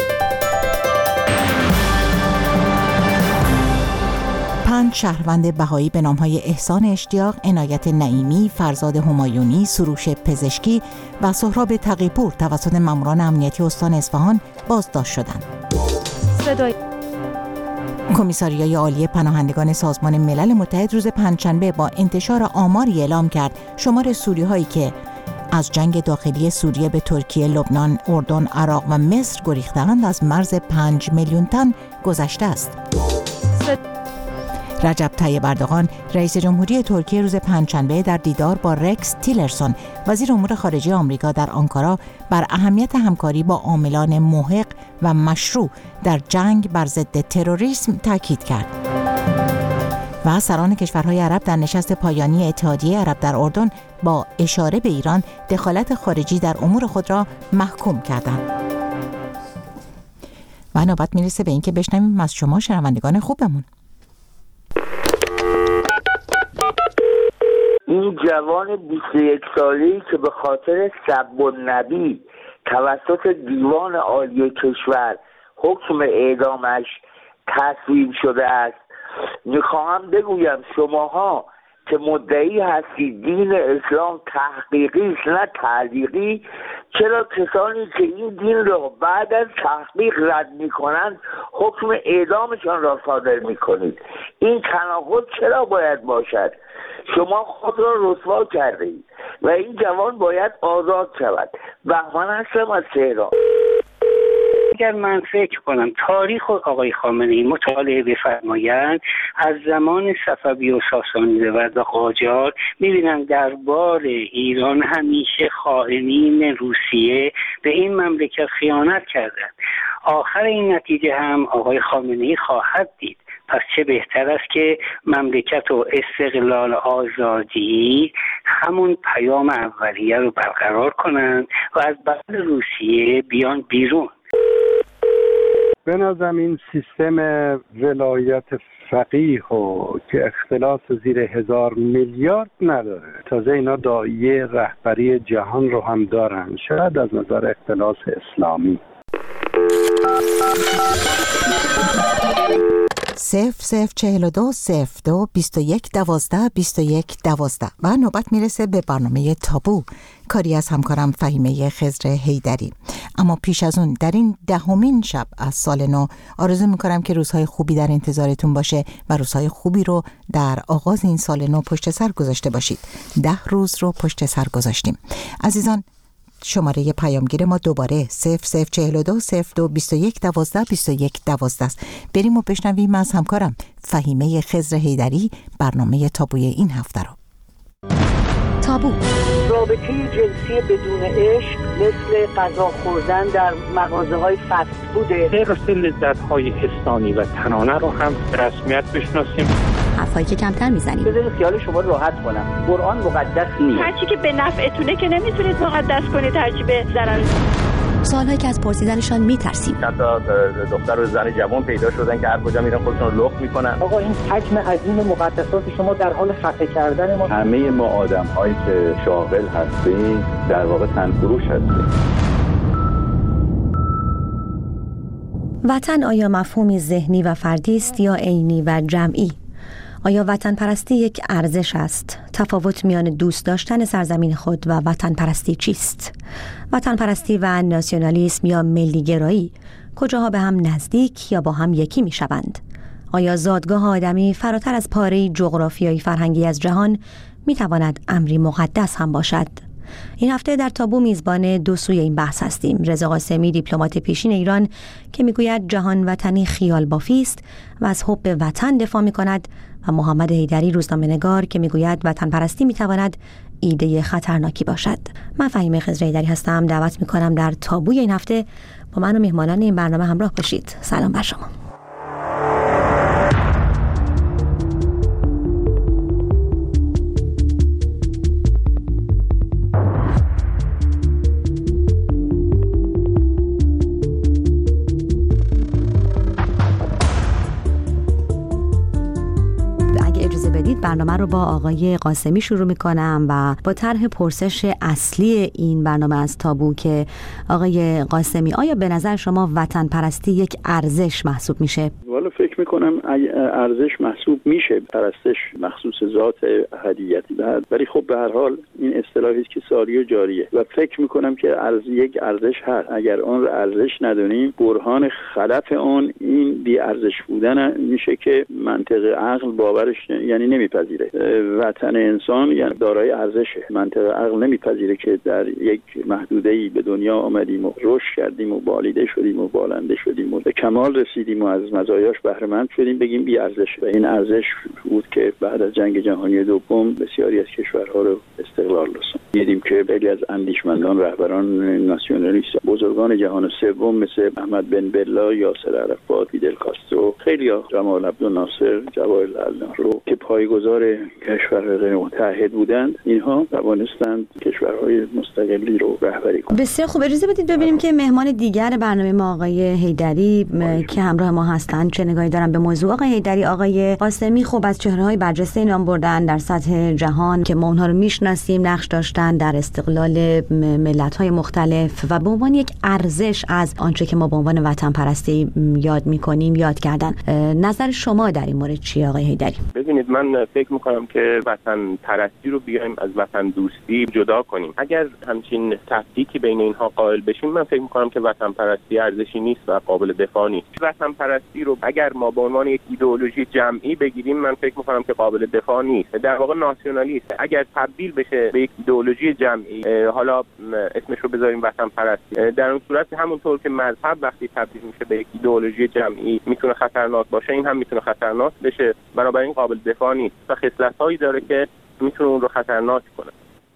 پنج شهروند بهایی به نام‌های احسان اشتیاق، عنایت نعیمی، فرزاد همایونی، سروش پزشکی و سهراب تقی‌پور توسط ماموران امنیتی استان اصفهان بازداشت شدند. صدای کمیساریای عالی پناهندگان سازمان ملل متحد روز پنجشنبه با انتشار آماری اعلام کرد شمار سوری‌هایی که از جنگ داخلی سوریه به ترکیه، لبنان، اردن، عراق و مصر گریختند از مرز پنج میلیون تن گذشته است. رجب طیب اردوغان رئیس جمهوری ترکیه روز پنجشنبه در دیدار با رکس تیلرسون وزیر امور خارجه آمریکا در آنکارا بر اهمیت همکاری با عاملان محق و مشروع در جنگ بر ضد تروریسم تاکید کرد. و سران کشورهای عرب در نشست پایانی اتحادیه عرب در اردن با اشاره به ایران دخالت خارجی در امور خود را محکوم کردند. و نوبت میرسه به اینکه بشنویم از شما شنوندگان خوبمون. این جوان بیست و یک ساله‌ای که به خاطر سب النبی توسط دیوان عالی کشور حکم اعدامش تصویب شده است، میخواهم بگویم شماها که مدعی هستید دین اسلام تحقیقی است نه تعلیقی، چرا کسانی که این دین را بعد از تحقیق رد میکنند حکم اعدامشان را صادر میکنید؟ این تناقض چرا باید باشد؟ شما خود را رسوا کردید و این جوان باید آزاد شود. بهمن هستم از تهران. اگر من فکر کنم تاریخ آقای خامنه‌ای مطالعه بفرمایند، از زمان صفوی و ساسانیده و قاجار می‌بینم دربار ایران همیشه خائنین روسیه به این مملکت خیانت کردند. آخر این نتیجه هم آقای خامنه‌ای خواهد دید. پس چه بهتر است که مملکت و استقلال آزادی همون پیام اولیه رو برقرار کنند و از بعد روسیه بیان بیرون. به نظرم این سیستم ولایت فقیه و که اختلاس زیر هزار میلیارد نداره، تازه اینا داعیه رهبری جهان رو هم دارن، شاید از نظر اختلاس اسلامی. صفر صفر چهل و دو صفر دو بیست و یک دوازده بیست و یک دوازده و نوبت میرسه به برنامه تابو، کاری از همکارم فهیمه خضر حیدری. اما پیش از اون در این دهمین شب از سال نو آرزو میکنم که روزهای خوبی در انتظارتون باشه و روزهای خوبی رو در آغاز این سال نو پشت سر گذاشته باشید. ده روز رو پشت سر گذاشتیم. عزیزان، شماره پیامگیر ما دوباره صفر صفر چهل و دو صفر دو بیست و یک دوازده بیست و یک دوازده است. بریم و بشنویم از همکارم فهیمه خضر حیدری برنامه تابوی این هفته رو. تابو: رابطه جنسی بدون عشق مثل غذا خوردن در مغازه‌های فست فوده. حفظ لذت‌های حسانی و تنانه رو هم به رسمیت بشناسیم. حرفایی که کمتر میزنیم. بذارید خیال شما راحت کنم. قرآن مقدس نیست. هرچی که به نفعتونه که نمیتونید مقدس کنید، هرچی به ضرر. سوالهایی که از پرسیدنشان میترسیم. حتی دختر و زن جوان پیدا شدن که هر کجا میرن خودشون رو لخت میکنن. آقا این حجم عظیم مقدسات شما در حال خفه کردن ما. همه ما آدم‌هایی که شاغل هستیم در واقع تنفروش هستیم. وطن آیا مفهومی ذهنی و فردی است یا عینی و جمعی؟ آیا وطن پرستی یک ارزش است؟ تفاوت میان دوست داشتن سرزمین خود و وطن پرستی چیست؟ وطن پرستی و ناسیونالیسم یا ملیگرایی کجاها به هم نزدیک یا با هم یکی می شوند؟ آیا زادگاه آدمی فراتر از پاره جغرافیایی فرهنگی از جهان می تواند امری مقدس هم باشد؟ این هفته در تابو میزبان دو سوی این بحث هستیم. رضا قاسمی، دیپلمات پیشین ایران که میگوید جهان وطنی خیال بافی است و از حب وطن دفاع میکند، و محمد حیدری، روزنامه‌نگار که میگوید وطن پرستی میتواند ایده خطرناکی باشد. من فهیمه خضر حیدری هستم. دعوت میکنم در تابوی این هفته با من و مهمانان این برنامه همراه باشید. سلام بر شما. برنامه رو با آقای قاسمی شروع میکنم و با طرح پرسش اصلی این برنامه از تابو که آقای قاسمی، آیا به نظر شما وطن پرستی یک ارزش محسوب میشه؟ والا فکر میکنم ارزش محسوب میشه، پرستش مخصوص ذات احدیتی دهد، ولی خب به هر حال این اصطلاحی است که ساری و جاریه و فکر میکنم که ارز یک ارزش هست. اگر اون رو ارزش ندونیم، برهان خلف اون این بی ارزش بودن میشه که منطق عقل باورش یعنی نمیپذیره. وطن انسان یعنی دارای ارزشه. منطق عقل نمیپذیره که در یک محدوده‌ای به دنیا آمدیم و رشد کردیم و بالیده شدیم و بالنده شدیم و به کمال رسیدیم و از مزایاش بهره مند شدیم بگیم بی ارزشه. و این ارزش بود که بعد از جنگ جهانی دوم بسیاری از کشورها رو استقلال رسوند. دیدیم که خیلی از اندیشمندان، رهبران ناسیونالیست، بزرگان جهان سوم مثل احمد بن بلا، یاسر عرفات، فیدل کاسترو، خیلی‌ها، جمال عبدالناصر، جواهر نهرو که پایه‌گذار کشورهای غیر متحد بودند، اینها توانستند کشورهای مستقلی رو رهبری کنند. بسیار خوب. اجازه بدید ببینیم که مهمان دیگر برنامه ما آقای حیدری که همراه ما هستند چه نگاهی دارن به موضوع. آقای حیدری، آقای قاسمی خوب از چهره‌های برجسته نام بردن در سطح جهان که ما اونها رو میشناسیم، نقش داشتن در استقلال ملت‌های مختلف و به عنوان یک ارزش از آنچه که ما به عنوان وطن پرستی یاد می‌کنیم یاد کردن. نظر شما در این مورد چیه آقای حیدری؟ ببینید، من فکر می‌کنم که وطن پرستی رو بیایم از وطن دوستی جدا کنیم. اگر همچین تفکیکی بین اینها قائل بشیم، من فکر می‌کنم که وطن پرستی ارزشی نیست و قابل دفاع نیست. وطن پرستی رو اگر ما به عنوان یک ایدئولوژی جمعی بگیریم، من فکر می‌کنم که قابل دفاع نیست. در واقع ناسیونالیست اگر تبدیل بشه به یک ایدئولوژی جمعی، حالا اسمش رو بذاریم وطن پرستی، در اون صورت همونطور که مذهب وقتی تبدیل میشه به یک ایدئولوژی جمعی میتونه خطرناک باشه، این هم میتونه خطرناک بشه. بنابراین قابل دفاع نیست و خصلت‌هایی داره که میتونه اون رو خطرناک کنه.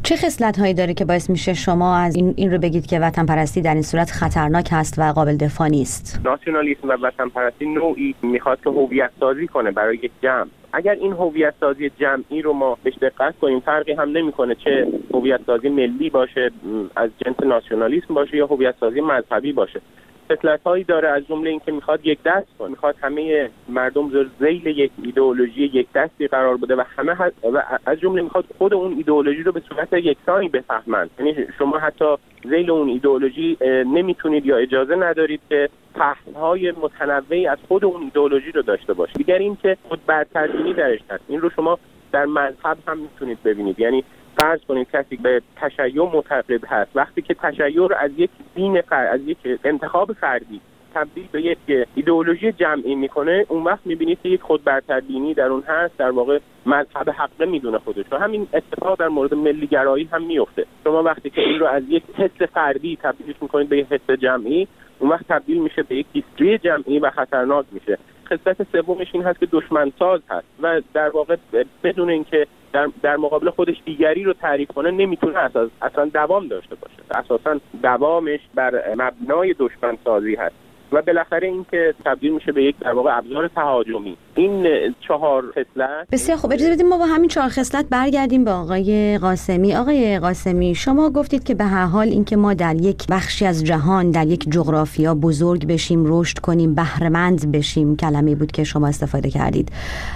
چه خصلت‌هایی داره که باعث میشه شما از این این رو بگید که وطن پرستی در این صورت خطرناک هست و قابل دفاع نیست؟ ناسیونالیسم و وطن پرستی نوعی میخواد که هویت سازی کنه برای یک جمع. اگر این هویت سازی جمعی رو ما بهش دقت کنیم، فرقی هم نمیکنه چه هویت سازی ملی باشه از جنس ناسیونالیسم باشه یا هویت سازی مذهبی باشه. خصلت‌هایی داره، از جمله اینکه میخواد یک دست کنه، میخواد همه مردم زیر ذیل یک ایدئولوژی یک دستی قرار بده و همه و از جمله میخواد خود اون ایدئولوژی رو به صورت یکسانی بفهمند. یعنی شما حتی ذیل اون ایدئولوژی نمیتونید یا اجازه ندارید که فهم‌های متنوعی از خود اون ایدئولوژی رو داشته باشید. دیگر این که خود برتربینی درش هست. این رو شما در مذهب هم میتونید ببینید. یعنی فرض کنید کسی به تشیع معتقد هست، وقتی که تشیع رو از یک دین فرد، از یک انتخاب فردی تبدیل به یک ایدئولوژی جمعی میکنه، اون وقت میبینید که یک خود برتربینی در اون هست، در واقع مذهب حقه میدونه خودش. و همین اتفاق در مورد ملی گرایی هم میفته. شما وقتی که این رو از یک حس فردی تبدیلش میکنید به یک حس جمعی، اون وقت تبدیل میشه به یک هیستری جمعی و خطرناک میشه. خصلت سومش این هست که دشمن ساز هست و در واقع بدون اینکه در در مقابل خودش دیگری رو تعریف کنه نمیتونه اساس اصلا دوام داشته باشه. اساسا دوامش بر مبنای دشمن سازی هست و بالاخره این که تبدیل میشه به یک در واقع ابزار تهاجمی. این چهار خصلت. بسیار خوب، اجازه بدید ما با همین چهار خصلت برگردیم به آقای قاسمی. آقای قاسمی، شما گفتید که به هر حال اینکه ما در یک بخشی از جهان، در یک جغرافیا بزرگ بشیم، رشد کنیم، بهره‌مند بشیم، کلمه‌ای بود که شما استفاده کردید،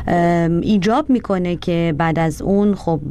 ایجاب میکنه که بعد از اون خب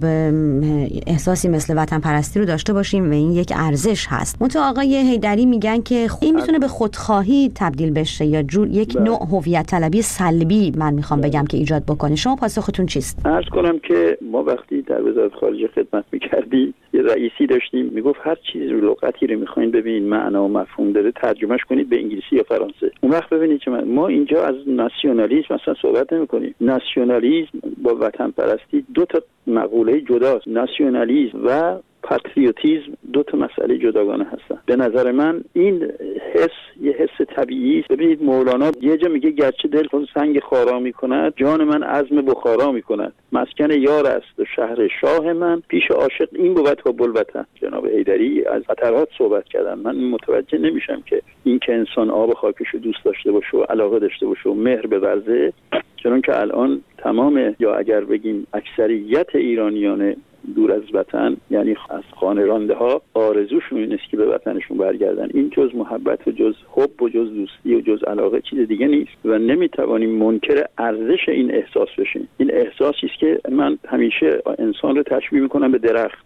احساسی مثل وطن پرستی رو داشته باشیم و این یک ارزش هست. منتها آقای حیدری میگن که این میتونه به خودخواهی تبدیل بشه یا جور یک بله. نوع هویت طلبی سلبی من میخوام بله. بگم که ایجاد بکنه. شما پاسختون چیست؟ عرض کنم که ما وقتی در وزارت خارجه خدمت میکردیم یه رئیسی داشتیم میگفت هر چیز رو لغتی رو میخواین ببینید معنا و مفهوم داره ترجمهش کنید به انگلیسی یا فرانسه. اون وقت ببینید که ما اینجا از ناسیونالیسم مثلا صحبت نمیکنیم. ناسیونالیسم با وطن پرستی دو تا مقوله جداست. ناسیونالیسم و پاتریوتیسم دو تا مسئله جداگانه هستن. به نظر من این حس یه حس طبیعی است. ببینید مولانا یه جا میگه گرچه دل خود سنگ خارا میکند، جان من عزم بخارا میکند، مسکن یار است و شهر شاه من، پیش عاشق این بود تا بلوطن. جناب حیدری از خطرات صحبت کردن. من متوجه نمیشم که این که انسان آب خاکش رو دوست داشته باشه و علاقه داشته باشه و مهر بورزه، چون که الان تمام یا اگر بگیم اکثریت ایرانیان دور از وطن، یعنی از خانه رانده ها، آرزوشون این است که به وطنشون برگردن. این جز محبت و جز حب و جز دوستی و جز علاقه چیز دیگه نیست و نمیتوانیم منکر ارزش این احساس بشیم. این احساسی است که من همیشه انسان رو تشبیه میکنم به درخت.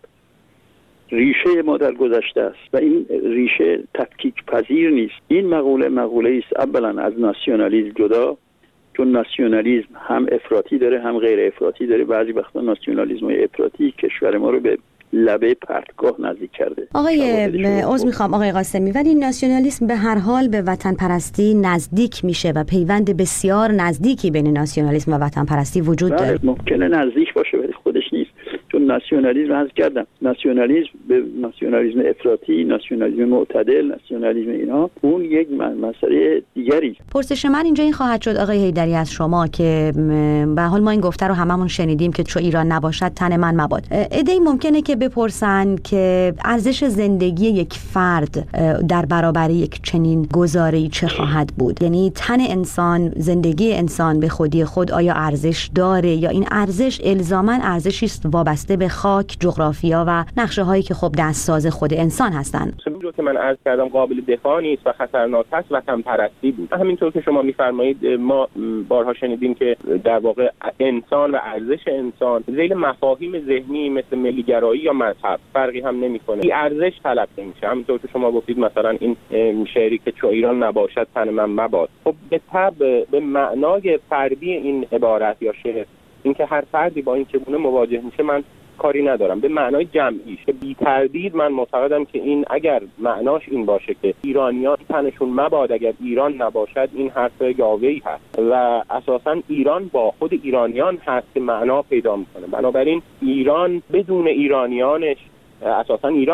ریشه ما در گذشته است و این ریشه تفکیک پذیر نیست. این مقوله مقوله است اولا از ناسیونالیسم جدا، چون ناسیونالیسم هم افراطی داره هم غیر افراطی داره. بعضی وقتا ناسیونالیسم افراطی کشور ما رو به لبه پرتگاه نزدیک کرده. آقای عذر میخوام آقای قاسمی، ولی ناسیونالیسم به هر حال به وطن پرستی نزدیک میشه و پیوند بسیار نزدیکی بین ناسیونالیسم و وطن پرستی وجود داره. ممکنه نزدیک باشه ولی خودش نیست، چون ناسیونالیسم عرض کردم ناسیونالیسم به ناسیونالیسم افراطی، ناسیونالیسم معتدل، ناسیونالیسم اینا اون یک مسئله دیگری. پرسش من اینجا این خواهد شد آقای حیدری از شما که به حال ما این گفته رو هممون شنیدیم که چو ایران نباشد تن من مباد. ایده ممکنه که بپرسن که ارزش زندگی یک فرد در برابر یک چنین گزاره‌ای چه خواهد بود؟ یعنی تن انسان، زندگی انسان به خودی خود آیا ارزش داره یا این ارزش الزاماً ارزشی است وابسته به خاک، جغرافیا و نقشه هایی که خب دستساز خود انسان هستند؟ چیزی که من عرض کردم قابل دفاع نیست و خطرناک است وطن پرستی بود. همینطور که شما میفرمایید ما بارها شنیدیم که در واقع انسان و ارزش انسان ذیل مفاهیم ذهنی مثل ملی گرایی یا مذهب فرقی هم نمیکنه. این ارزش طلب نمیشه. همینطور که شما گفتید مثلا این شعری که چو ایران نباشد تن من مباد، خب به طبع به معنای فردی این عبارت یا شعر، اینکه هر فردی با این چگونه مواجه میشه من کاری ندارم. به معنای جمعیش که بی تردید من معتقدم که این اگر معناش این باشه که ایرانیان تنشون مباد اگر ایران نباشد، این حرف یاوه‌ای هست و اساساً ایران با خود ایرانیان هست که معنا پیدا میکنه. بنابراین ایران بدون ایرانیانش اساساً ایران نیست.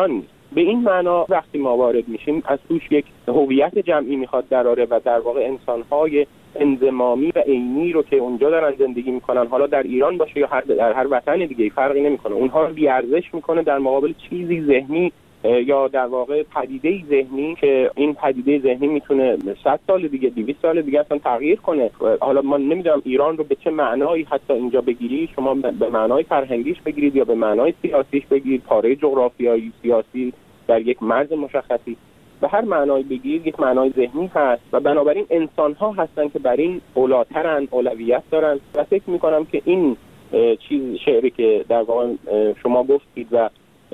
به این معنا وقتی ما وارد میشیم از توش یک هویت جمعی میخواد دراره و در واقع انسان‌های انضمامی و عینی رو که اونجا دارن زندگی میکنن، حالا در ایران باشه یا هر در هر وطن دیگه فرقی نمیکنه، اونها رو بی‌ارزش میکنه در مقابل چیزی ذهنی یا در واقع پدیده ذهنی که این پدیده ذهنی میتونه صد سال دیگه دویست سال دیگه اصلا تغییر کنه. حالا من نمیدونم ایران رو به چه معنایی حتی اینجا بگیری، شما به معنای فرهنگیش بگیرید یا به معنای سیاسیش بگیرید، پاره جغرافیایی سیاسی در یک مرز مشخصی، به هر معنای بگیرید یک معنای ذهنی هست و بنابراین انسان ها هستن که بر این اولاترن، اولویت دارن و فکر میکنم که این چیز شعری که در واقع شما گفتید و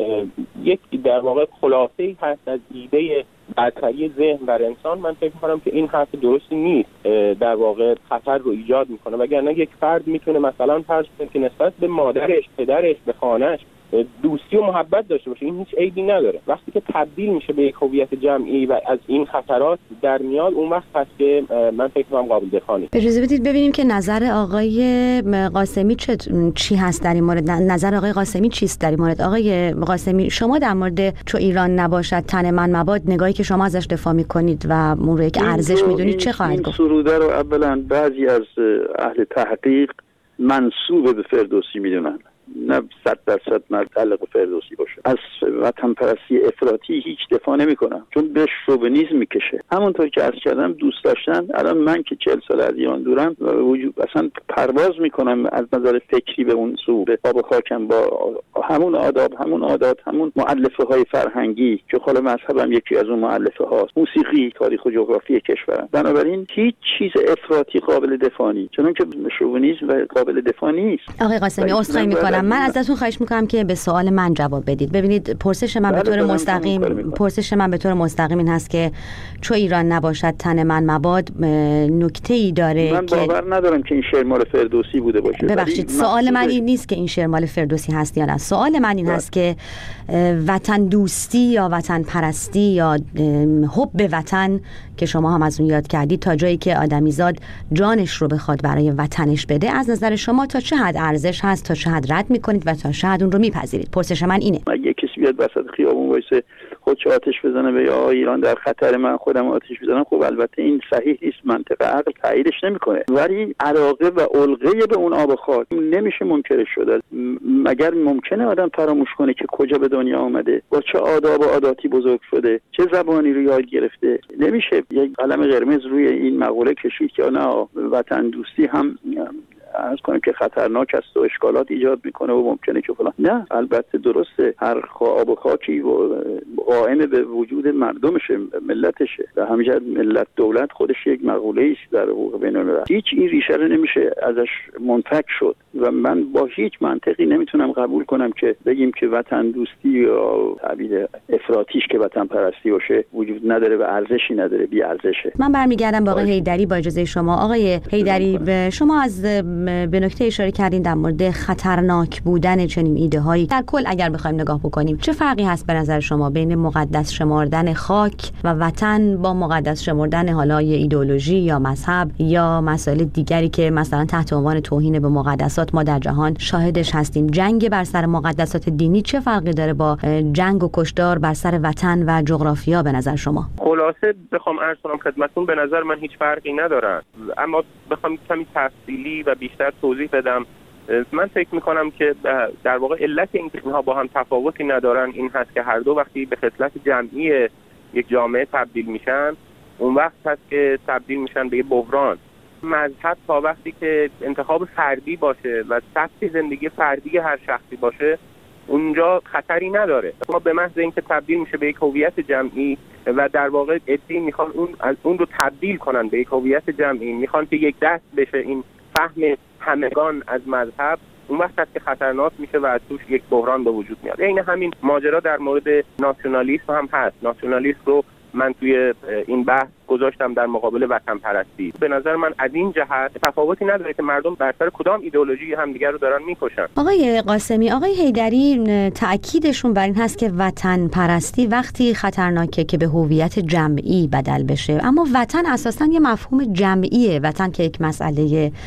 یک در واقع خلاصه‌ای هست از ایده برتری ذهن بر انسان، من فکر می‌کنم که این حرف درستی نیست، در واقع خطر رو ایجاد میکنه. وگرنه یک فرد میتونه مثلا فرض کنه که نسبت به مادرش، پدرش، به خانه‌اش دوستی و محبت داشته باشه، این هیچ عیبی نداره. وقتی که تبدیل میشه به یک هویت جمعی و از این خطرات در میاد، اون وقت هست که من فکر می‌کنم قابل دفاع نیست. اجازه بدید ببینیم که نظر آقای قاسمی چه چی هست در این مورد. نظر آقای قاسمی چیست در این مورد؟ آقای قاسمی، شما در مورد چو ایران نباشد تن من مباد، نگاهی که شما ازش دفاع می‌کنید و اون رو یک ارزش می‌دونید، چه خواهد گفت؟ این سروده رو اولا بعضی از اهل تحقیق منسوب به فردوسی می‌دونن، نه صد درصد متعلق به فردوسی باشه. از وطن پرستی افراطی هیچ دفاع نمی کنم، چون به شوونیسم میکشه. همونطور که عرض کردم دوست داشتن، الان من که چهل سال از ایران دورم وجود اصلا پرواز میکنم از نظر فکری به اون سو، به آب و خاکم، با همون آداب، همون عادات، همون مؤلفه های فرهنگی که خود مذهبم یکی از اون مؤلفه هاست، موسیقی، تاریخ و جغرافی کشورم. بنابراین هیچ چیز افراطی قابل دفاع نیست، چون که شوونیسم و قابل دفاع نیست. آقای قاسمی عذرخواهی میکنم، من ازتون خواهش میکنم که به سوال من جواب بدید. ببینید پرسش من به طور مستقیم پرسش من به طور مستقیم این هست که چو ایران نباشد تن من مباد نکته‌ای داره من که من باور ندارم که این شعر مال فردوسی بوده باشه. ببخشید سوال من این نیست که این شعر مال فردوسی هست یا نه، سوال من این هست که وطن دوستی یا وطن پرستی یا حب وطن که شما هم از اون یاد کردید، تا جایی که آدمیزاد جانش رو بخواد برای وطنش بده، از نظر شما تا چه حد ارزش هست، تا چه حد رد میکنید و تا چه حد اون رو میپذیرید؟ پرسش من اینه. اگه کسی بیاد وسط خیابون وایسه خودش آتش بزنه به یا ایران در خطر، من خودم آتش بزنم، خب البته این صحیح نیست، منطق عقل تاییدش نمیکنه، ولی علاقه و علقه به اون آب و خاک نمیشه منکرش شد. مگر ممکنه آدم فراموش کنه که کجا به دنیا آمده، با چه آداب و عاداتی بزرگ شده، چه زبانی رو یاد گرفته؟ نمیشه یک قلم قرمز روی این مقوله کشید که نه وطن دوستی هم از کنیم که خطرناک است و اشکالات ایجاد میکنه و ممکنه که فلان. نه، البته درسته، هر آب و خاکی قائم به وجود مردمشه، ملتشه، و همینجور ملت دولت خودش یک مقوله است در حقوق بین‌الملل. هیچ این ریشه رو نمیشه ازش منفک شد و من با هیچ منطقی نمیتونم قبول کنم که بگیم که وطن دوستی یا تعبیر افراطیش که وطن پرستی باشه وجود نداره و ارزشی نداره، بی ارزشه. من برمیگردم با آقای حیدری با اجازه شما. آقای حیدری، شما از به نکته اشاره کردین در مورد خطرناک بودن چنین ایده هایی. در کل اگر بخوایم نگاه بکنیم، چه فرقی هست به نظر شما بین مقدس شمردن خاک و وطن با مقدس شمردن حالا یه ایدئولوژی یا مذهب یا مسائل دیگری که مثلا تحت عنوان توهین به مقدسات ما در جهان شاهدش هستیم؟ جنگ بر سر مقدسات دینی چه فرقی داره با جنگ و کشتار بر سر وطن و جغرافیا به نظر شما؟ خلاصه بخوام عرض کنم خدمتتون، به نظر من هیچ فرقی نداره، اما بخوام کمی تفصیلی و بیشتر توضیح بدم، من فکر میکنم که در واقع علت اینکه اینها با هم تفاوتی ندارن این هست که هر دو وقتی به خصلت جمعی یک جامعه تبدیل میشن، اون وقت هست که تبدیل میشن به بحران. مذهب تا وقتی که انتخاب فردی باشه و سبک زندگی فردی هر شخصی باشه، اونجا خطری نداره. ما به محض اینکه تبدیل میشه به یک هویت جمعی و در واقع ادعی میخوان اون از اون رو تبدیل کنن به یک هویت جمعی، میخوان که یک دست بشه این فهم همگان از مذهب، اون وقت هست که خطرناک میشه و از توش یک بحران به وجود میاد. این همین ماجرا در مورد ناسیونالیسم هم هست. ناسیونالیسم رو من توی این بحث گذاشتم در مقابل وطن پرستی. به نظر من از این جهت تفاوتی نداره که مردم بر سر کدام ایدئولوژی همدیگر رو دارن میکشن. آقای قاسمی، آقای حیدری تأکیدشون بر این هست که وطن پرستی وقتی خطرناکه که به هویت جمعی بدل بشه، اما وطن اساساً یه مفهوم جمعیه. وطن که یک مسئله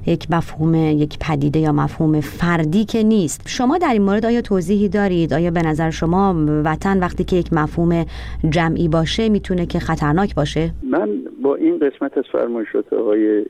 یک مفهوم یک پدیده یا مفهوم فردی که نیست. شما در این مورد آیا توضیحی دارید؟ آیا به نظر شما وطن وقتی که یک مفهوم جمعی باشه میتونه که خطرناک باشه؟ من با این قسمت از فرمایشات آقای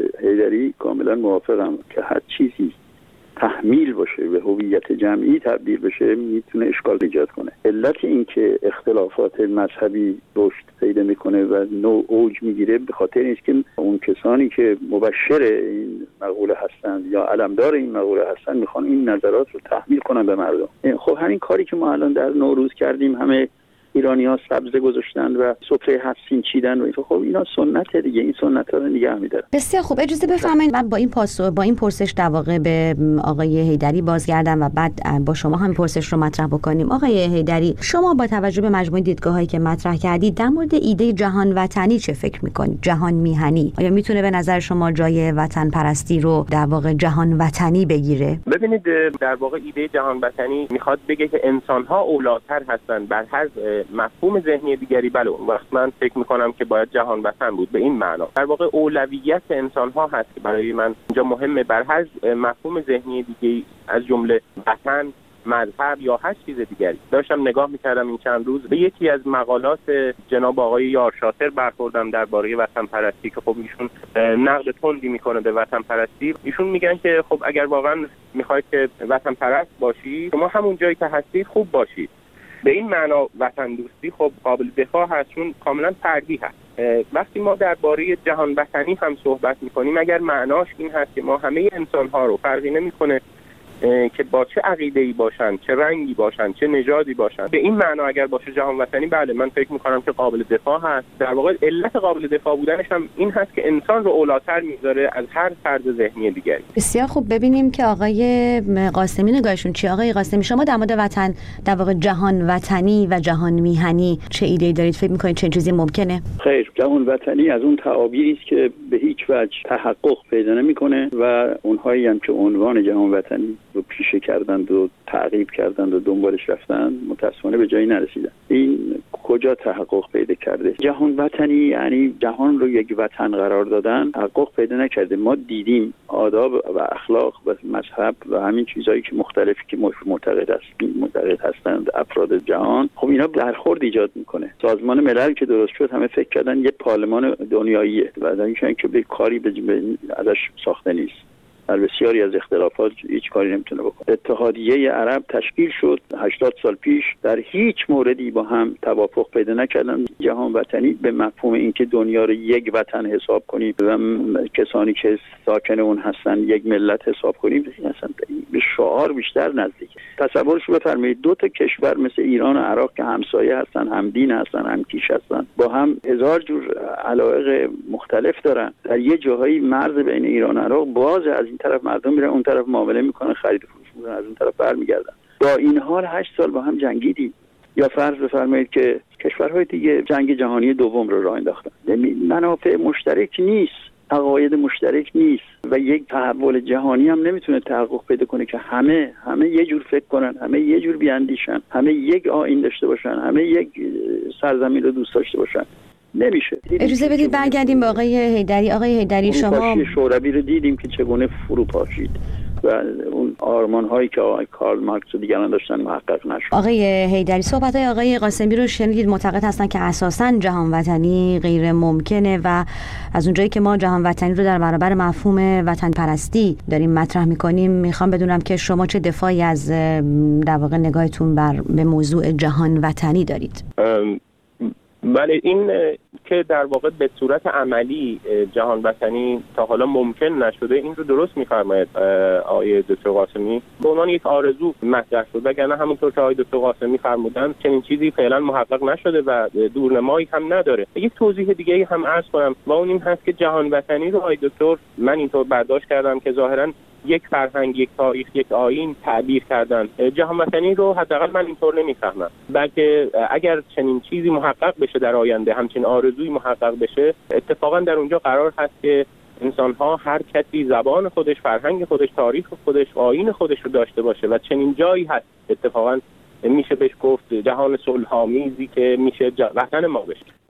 حیدری کاملا موافقم که هر چیزی تحمیل باشه به هویت جمعی تبدیل بشه میتونه اشکال ایجاد کنه. علت این که اختلافات مذهبی رشد پیدا میکنه و نوع اوج میگیره به خاطر این است که اون کسانی که مبشر این مقوله هستند یا علمدار این مقوله هستند میخوان این نظرات رو تحمیل کنن به مردم. خب همین کاری که ما الان در نوروز کردیم، همه ایرانی‌ها سبزه گذاشتن و سفره هفت سین چیدن و خب اینا سنت دیگه، این سنت‌ها رو نگه می‌دارن. بسیار خوب، اجازه بفرمایید من با این پاسخ با این پرسش در واقع به آقای حیدری بازگردم و بعد با شما هم پرسش رو مطرح بکنیم. آقای حیدری، شما با توجه به مجموعه دیدگاه‌هایی که مطرح کردید در مورد ایده جهان وطنی چه فکر می‌کنید؟ جهان میهنی آیا میتونه به نظر شما جای وطن پرستی رو در واقع جهان وطنی بگیره؟ ببینید، در واقع ایده جهان وطنی میخواد بگه که انسان‌ها اولاتر هستند بر هر مفهوم ذهنی دیگری. بله، اون وقت من فکر میکنم که باید جهان وطن بود به این معنا. در واقع اولویت انسان ها هست که برای من اینجا مهمه بر هر مفهوم ذهنی دیگری از جمله وطن، مذهب یا هر چیز دیگری. داشتم نگاه میکردم این چند روز به یکی از مقالات جناب آقای یار شاطر برخوردم درباره وطن پرستی که خب ایشون نقد تندی میکنه به وطن پرستی. ایشون میگن که خب اگر واقعا میخواید که وطن پرست باشید شما همون جایی که هستید خوب باشید. به این معنا وطن دوستی خب قابل دفاع هست چون کاملا فردی هست. وقتی ما درباره جهان وطنی هم صحبت میکنیم اگر معناش این هست که ما همه انسان‌ها رو فرقی نمیکنه که با چه عقیده‌ای باشن، چه رنگی باشن، چه نژادی باشن، به این معنا اگر باشه جهان وطنی، بله من فکر میکنم که قابل دفاع هست. در واقع علت قابل دفاع بودنش هم این هست که انسان رو اولاتر میذاره از هر فرد ذهنی دیگری. بسیار خوب، ببینیم که آقای قاسمی نگاهشون چی. آقای قاسمی، شما در مورد وطن، در واقع جهان وطنی و جهان میهنی چه ایده‌ای دارید؟ فکر میکنید چه چیزی ممکنه؟ خیر، جهان وطنی از اون تعابیری است که به هیچ وجه تحقق پیدا نمیکنه و اونهایی هم که عنوان جهان وطنی رو پیشه کردند و تعقیب کردند و دنبالش رفتند متاسفانه به جایی نرسیدن. این کجا تحقق پیدا کرده؟ جهان وطنی یعنی جهان رو یک وطن قرار دادن تحقق پیدا نکرده. ما دیدیم آداب و اخلاق و مذهب و همین چیزهایی که مختلفی که معتقد است معتقد هستند افراد جهان، خب اینا برخورد ایجاد میکنه. سازمان ملل که درست شد همه فکر کردن یه پارلمان دنیاییه و در این که به کاری به ازش ساخته نیست. در بسیاری از اختلافات هیچ کاری نمیتونه بکنه. اتحادیه عرب تشکیل شد هشتاد سال پیش، در هیچ موردی با هم توافق پیدا نکردن. جهان وطنی به مفهوم اینکه دنیا رو یک وطن حساب کنیم و کسانی که ساکن اون هستن یک ملت حساب کنیم اصلا به شعار بیشتر نزدیک. تصورش رو بفرمایید دو تا کشور مثل ایران و عراق که همسایه هستن، همدین هستن، همکیش هستن، با هم هزار جور علایق مختلف دارن، در یه جاهایی مرز بین ایران و عراق باز، از این طرف مردم میرن اون طرف معامله میکنن، خرید و فروش میکنن، از اون طرف برمیگردن. با این حال هشت سال با هم جنگیدیم. یا فرض بفرمایید که کشورهای دیگه جنگ جهانی دوم رو راه انداختن. منافع مشترک نیست، عقاید مشترک نیست و یک تحول جهانی هم نمیتونه تحقق پیدا کنه که همه همه یه جور فکر کنن، همه یه جور بیاندیشن، همه یک آیین داشته باشن، همه یک سرزمین رو دوست داشته باشن. نمیشه. اجازه بدید برگردیم به آقای حیدری. آقای حیدری، شما شوروی رو دیدیم که چگونه فرو پاشید و اون آرمان هایی که آقای کارل مارکس و دیگران داشتن محقق نشد. آقای حیدری، صحبت های آقای قاسمی رو شنیدید، معتقد هستن که اساساً جهان وطنی غیر ممکنه و از اونجایی که ما جهان وطنی رو در برابر مفهوم وطن پرستی داریم مطرح میکنیم، میخوام بدونم که شما چه دفاعی از در واقع نگاهتون بر به موضوع جهان وطنی دارید؟ بله، این که در واقع به صورت عملی جهان وطنی تا حالا ممکن نشده این رو درست می‌فرماید آقای دکتر قاسمی. به عنوان یک آرزو مطرح شد، وگرنه همونطور که آقای دکتر قاسمی فرمودن چنین چیزی فعلا محقق نشده و دورنمایی هم نداره. یک توضیح دیگه هم عرض کنم و اون این هست که جهان وطنی رو آقای دکتر من اینطور برداشت کردم که ظاهراً یک فرهنگ، یک تاریخ، یک آیین تعبیر کردن. جهان وطنی رو حداقل من اینطور نمیفهمم، بلکه اگر چنین چیزی محقق بشه در آینده، همچین آرزویی محقق بشه، اتفاقا در اونجا قرار هست که انسان‌ها هر کسی زبان خودش، فرهنگ خودش، تاریخ خودش، آیین خودش رو داشته باشه و چنین جایی هست اتفاقا میشه بهش گفت جهان صلح‌آمیزی که میشه وطن ما بشه.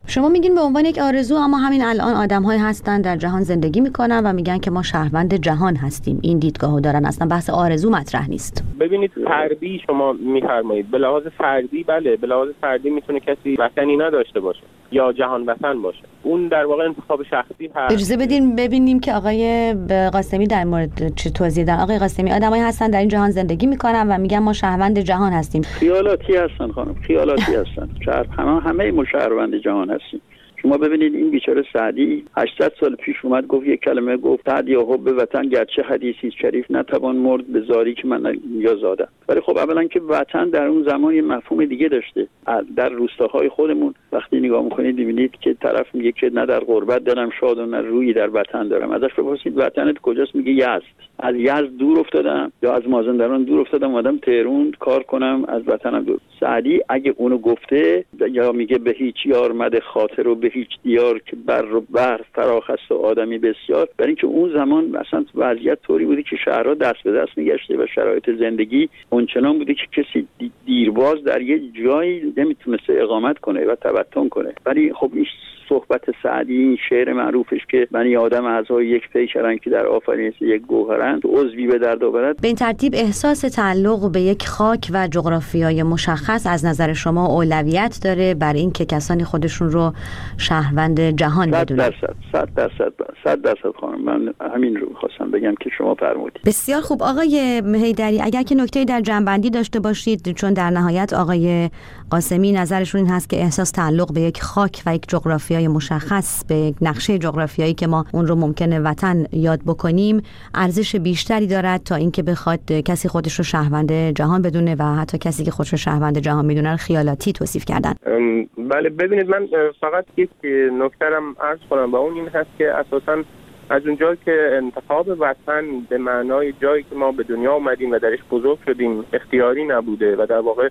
شما میگین به عنوان یک آرزو، اما همین الان آدم‌هایی هستن در جهان زندگی میکنن و میگن که ما شهروند جهان هستیم. این دیدگاهو دارن، اصلا بحث آرزو مطرح نیست. ببینید فردی شما میفرمایید، به لحاظ فردی بله، به لحاظ فردی میتونه کسی وطنی نداشته باشه یا جهان وطن باشه، اون در واقع انتخاب شخصی هست. اجازه بدین ببینیم که آقای قاسمی در مورد چه توضیح دادن. آقای قاسمی، آدمایی هستن در این جهان زندگی میکنن و میگن ما شهروند جهان هستیم. خیالاتی هستن خانم، خیالاتی هستن. شهر همه همه ما شهروند جهان هستیم. شما ببینید این بیچاره سعدی هشتصد سال پیش اومد گفت یک کلمه، گفت سعد یا حب وطن گرچه حدیثی شریف نتوان مرد به زاری که من یا زادم. ولی خب اولا که وطن در اون زمان یه مفهوم دیگه داشته. در روستاهای خودمون وقتی نگاه میکنید میبینید که طرف میگه که نه در غربت دلم شاد و نه رویی در وطن دارم. ازش بپرسید وطنت کجاست؟ میگه یزد. از یزد دور افتادم یا از مازندران دور افتادم اومدم تهران کار کنم، از وطنم دور. سعدی اگه اونو گفته یا میگه به هیچ یار مد خاطر و به هیچ دیار که بر و بر فراخ است و آدمی بسیار، برای اینکه اون زمان اصلا وضعیت طوری بوده که شهرها دست به دست میگشته و شرایط زندگی اونچنان بوده که کسی دیرباز در یه جایی نمیتونسته اقامت کنه و تبطن کنه. ولی خب این صحبت سعدی، این شعر معروفش که بنی آدم اعضای یک پیکرن که در آفرینش یک گوهرند، عضوی به درد آورد. به این ترتیب احساس تعلق به یک خاک و جغرافیای مشخص از نظر شما اولویت داره بر این که کسانی خودشون رو شهروند جهان بدونن؟ صد درصد صد درصد صد درصد خانم، من همین رو خواستم بگم که شما فرمودید. بسیار خوب آقای حیدری، اگر که نکته‌ای در جنبندی داشته باشید، چون در نهایت آقای قاسمی نظرشون این هست که احساس تعلق به یک خاک و یک جغرافیای مشخص، به یک نقشه جغرافیایی که ما اون رو ممکنه وطن یاد بکنیم، ارزش بیشتری دارد تا اینکه بخواد کسی خودش رو شهروند جهان بدونه و حتی کسی که خودش رو شهروند جهان میدونه رو خیالاتی توصیف کردن. بله ببینید، من فقط یک نکته رم عرض کنم و اون این هست که اساساً از اونجایی که انتخاب وطن به معنای جایی که ما به دنیا اومدیم و درش بزرگ شدیم اختیاری نبوده و در واقع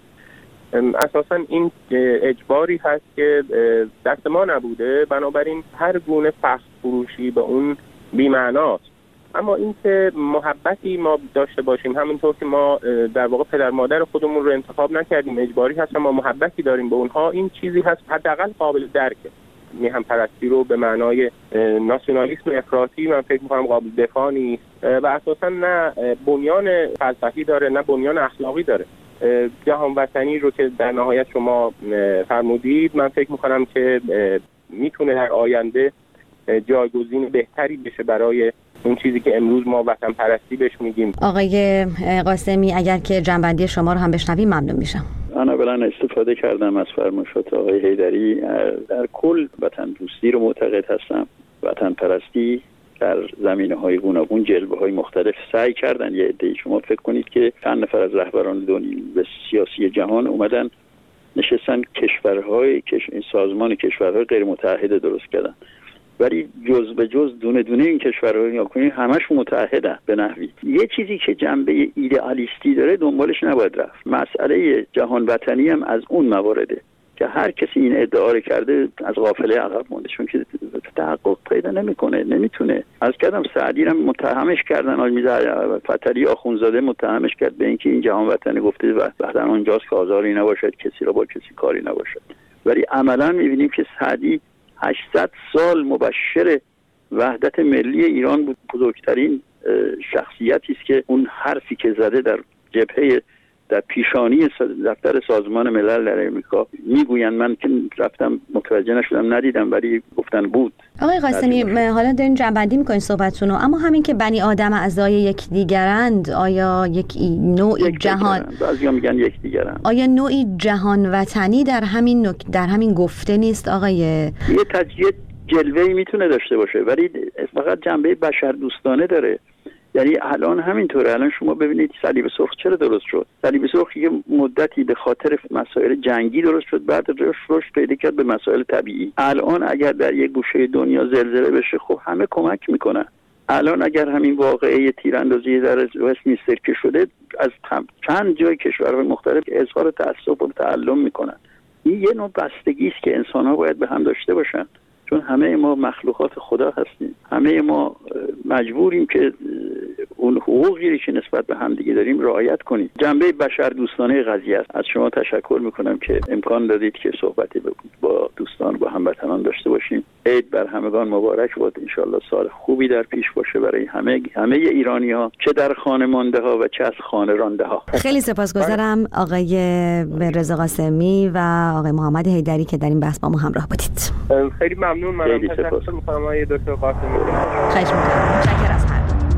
اساساً این اجباری هست که دست ما نبوده، بنابراین هر گونه فخر فروشی به اون بی‌معناست. اما اینکه محبتی ما داشته باشیم، همونطور که ما در واقع پدر مادر خودمون رو انتخاب نکردیم، اجباری هست ما محبتی داریم به اونها، این چیزی هست حداقل قابل درکه. میهم پرستی رو به معنای ناسیونالیسم افراطی من فکر می‌کنم قابل دفاع نیست و اساساً نه بنیان فلسفی داره نه بنیان اخلاقی داره. جهان وطنی رو که در نهایت شما فرمودید، من فکر می‌کنم که میتونه در آینده جایگزین بهتری بشه برای اون چیزی که امروز ما وطن پرستی بهش میگیم. آقای قاسمی، اگر که جنبندی شما رو هم بشنویم ممنون میشم. من اولا استفاده کردم از فرمایشات آقای حیدری. در کل وطن دوستی رو معتقد هستم. وطن پرستی در زمینه‌های گوناگون، جلوه‌های مختلف سعی کردن. یه عده‌ای شما فکر کنید که چند نفر از رهبران دنیای سیاسی جهان اومدن نشستن کشورهای سازمان کشورهای غیر متحد درست کردن، ولی جز به جز دونه دونه این کشورها نگاه کنید همشون متحدن به نحوی. یه چیزی که جنبه ایدئالیستی داره دنبالش نباید رفت. مسئله جهان وطنی هم از اون موارده که هر کسی این ادعا رو کرده از غافله عقب مونده، چون که تحقق پیدا نمیکنه، نمیتونه. از کردم سعدی رو متهمش کردن، آقای فتحعلی آخوندزاده متهمش کرد به اینکه این جهان وطنی گفته و بعدن اونجاست که آزاری نباشد، کسی را با کسی کاری نباشد. ولی عملا میبینیم که سعدی هشتصد سال مبشر وحدت ملی ایران بود. بزرگترین شخصیتی است که اون حرفی که زده در جبهه در پیشانی دفتر سازمان ملل در امریکا میگویند، من که رفتم متوجه نشدم ندیدم ولی گفتن بود. آقای قاسمی، حالا دارین جنبندی میکنین صحبتتونو، اما همین که بنی آدم اعضای یکدیگرند، آیا یک نوعی یک جهان، بعضیا میگن یکدیگرند، آیا نوعی جهان وطنی در همین نک... در همین گفته نیست آقای؟ یه تجزیه جلوه‌ای میتونه داشته باشه ولی فقط جنبه بشر دوستانه داره. یعنی الان همینطوره. الان شما ببینید صلیب سرخ چرا درست شد؟ صلیب سرخ یه مدتی به خاطر مسائل جنگی درست شد، بعد رشد پیدا کرد به مسائل طبیعی. الان اگر در یک گوشه دنیا زلزله بشه، خب همه کمک میکنن. الان اگر همین واقعه تیراندازی در وستمینستر که شده، از چند جای کشورهای مختلف اظهار تأسف و تعلم میکنن. این یه نوع بستگی است که انسان‌ها باید به هم داشته باشن، چون همه ما مخلوقات خدا هستیم. همه ما مجبوریم که اون حقوقی که نسبت به همدیگه داریم رعایت کنیم. جنبه بشر دوستانه قضیه است. از شما تشکر میکنم که امکان دادید که صحبتی با دوستان با هموطنان داشته باشیم. عید بر همگان مبارک باد. انشالله سال خوبی در پیش باشه برای همه همه ایرانی ها، چه در خانه مانده ها و چه از خانه رانده ها. خیلی سپاسگزارم آقای رضا قاسمی و آقای محمد حیدری که در این بحث با ما همراه بودید. خیلی ممنون. منم تشکر میکنم آقای دکتر قاسمی. خواهش میکنم. متشکرم از هر دو.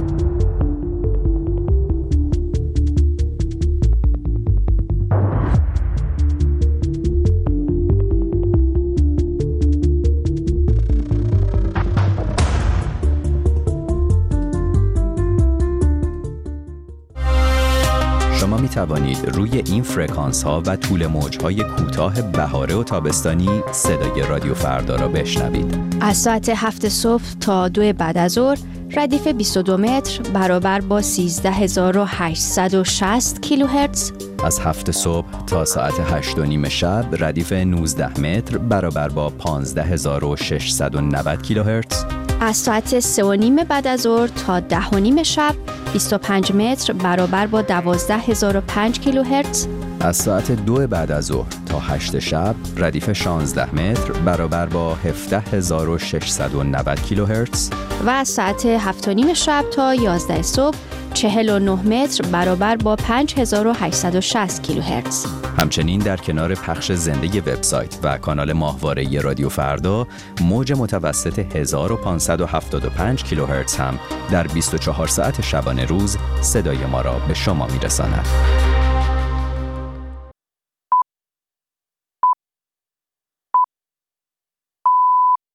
شما می توانید روی این فرکانس ها و طول موج های کوتاه بهاره و تابستانی صدای رادیو فردا را بشنوید. از ساعت هفت صبح تا دو بعد از ظهر ردیف بیست و دو متر برابر با سیزده هزار و هشتصد و شصت کیلوهرتز. از هفت صبح تا ساعت هشت و نیم شب ردیف نوزده متر برابر با پانزده هزار و ششصد و نود کیلوهرتز. از ساعت سه و نیم بعد از ظهر تا ده و نیم شب بیست و پنج متر برابر با دوازده هزار و پنج کیلوهرتز. از ساعت دو بعد از ظهر تا هشت شب ردیف شانزده متر برابر با هفده هزار و ششصد و نود کیلوهرتز. و از ساعت هفت و نیم شب تا یازده صبح چهل و نه متر برابر با پنج هزار و هشتصد و شصت کیلوهرتز. همچنین در کنار پخش زنده وبسایت و کانال ماهواره رادیو فردا، موج متوسط هزار و پانصد و هفتاد و پنج کیلوهرتز هم در بیست و چهار ساعت شبانه روز صدای ما را به شما میرساند.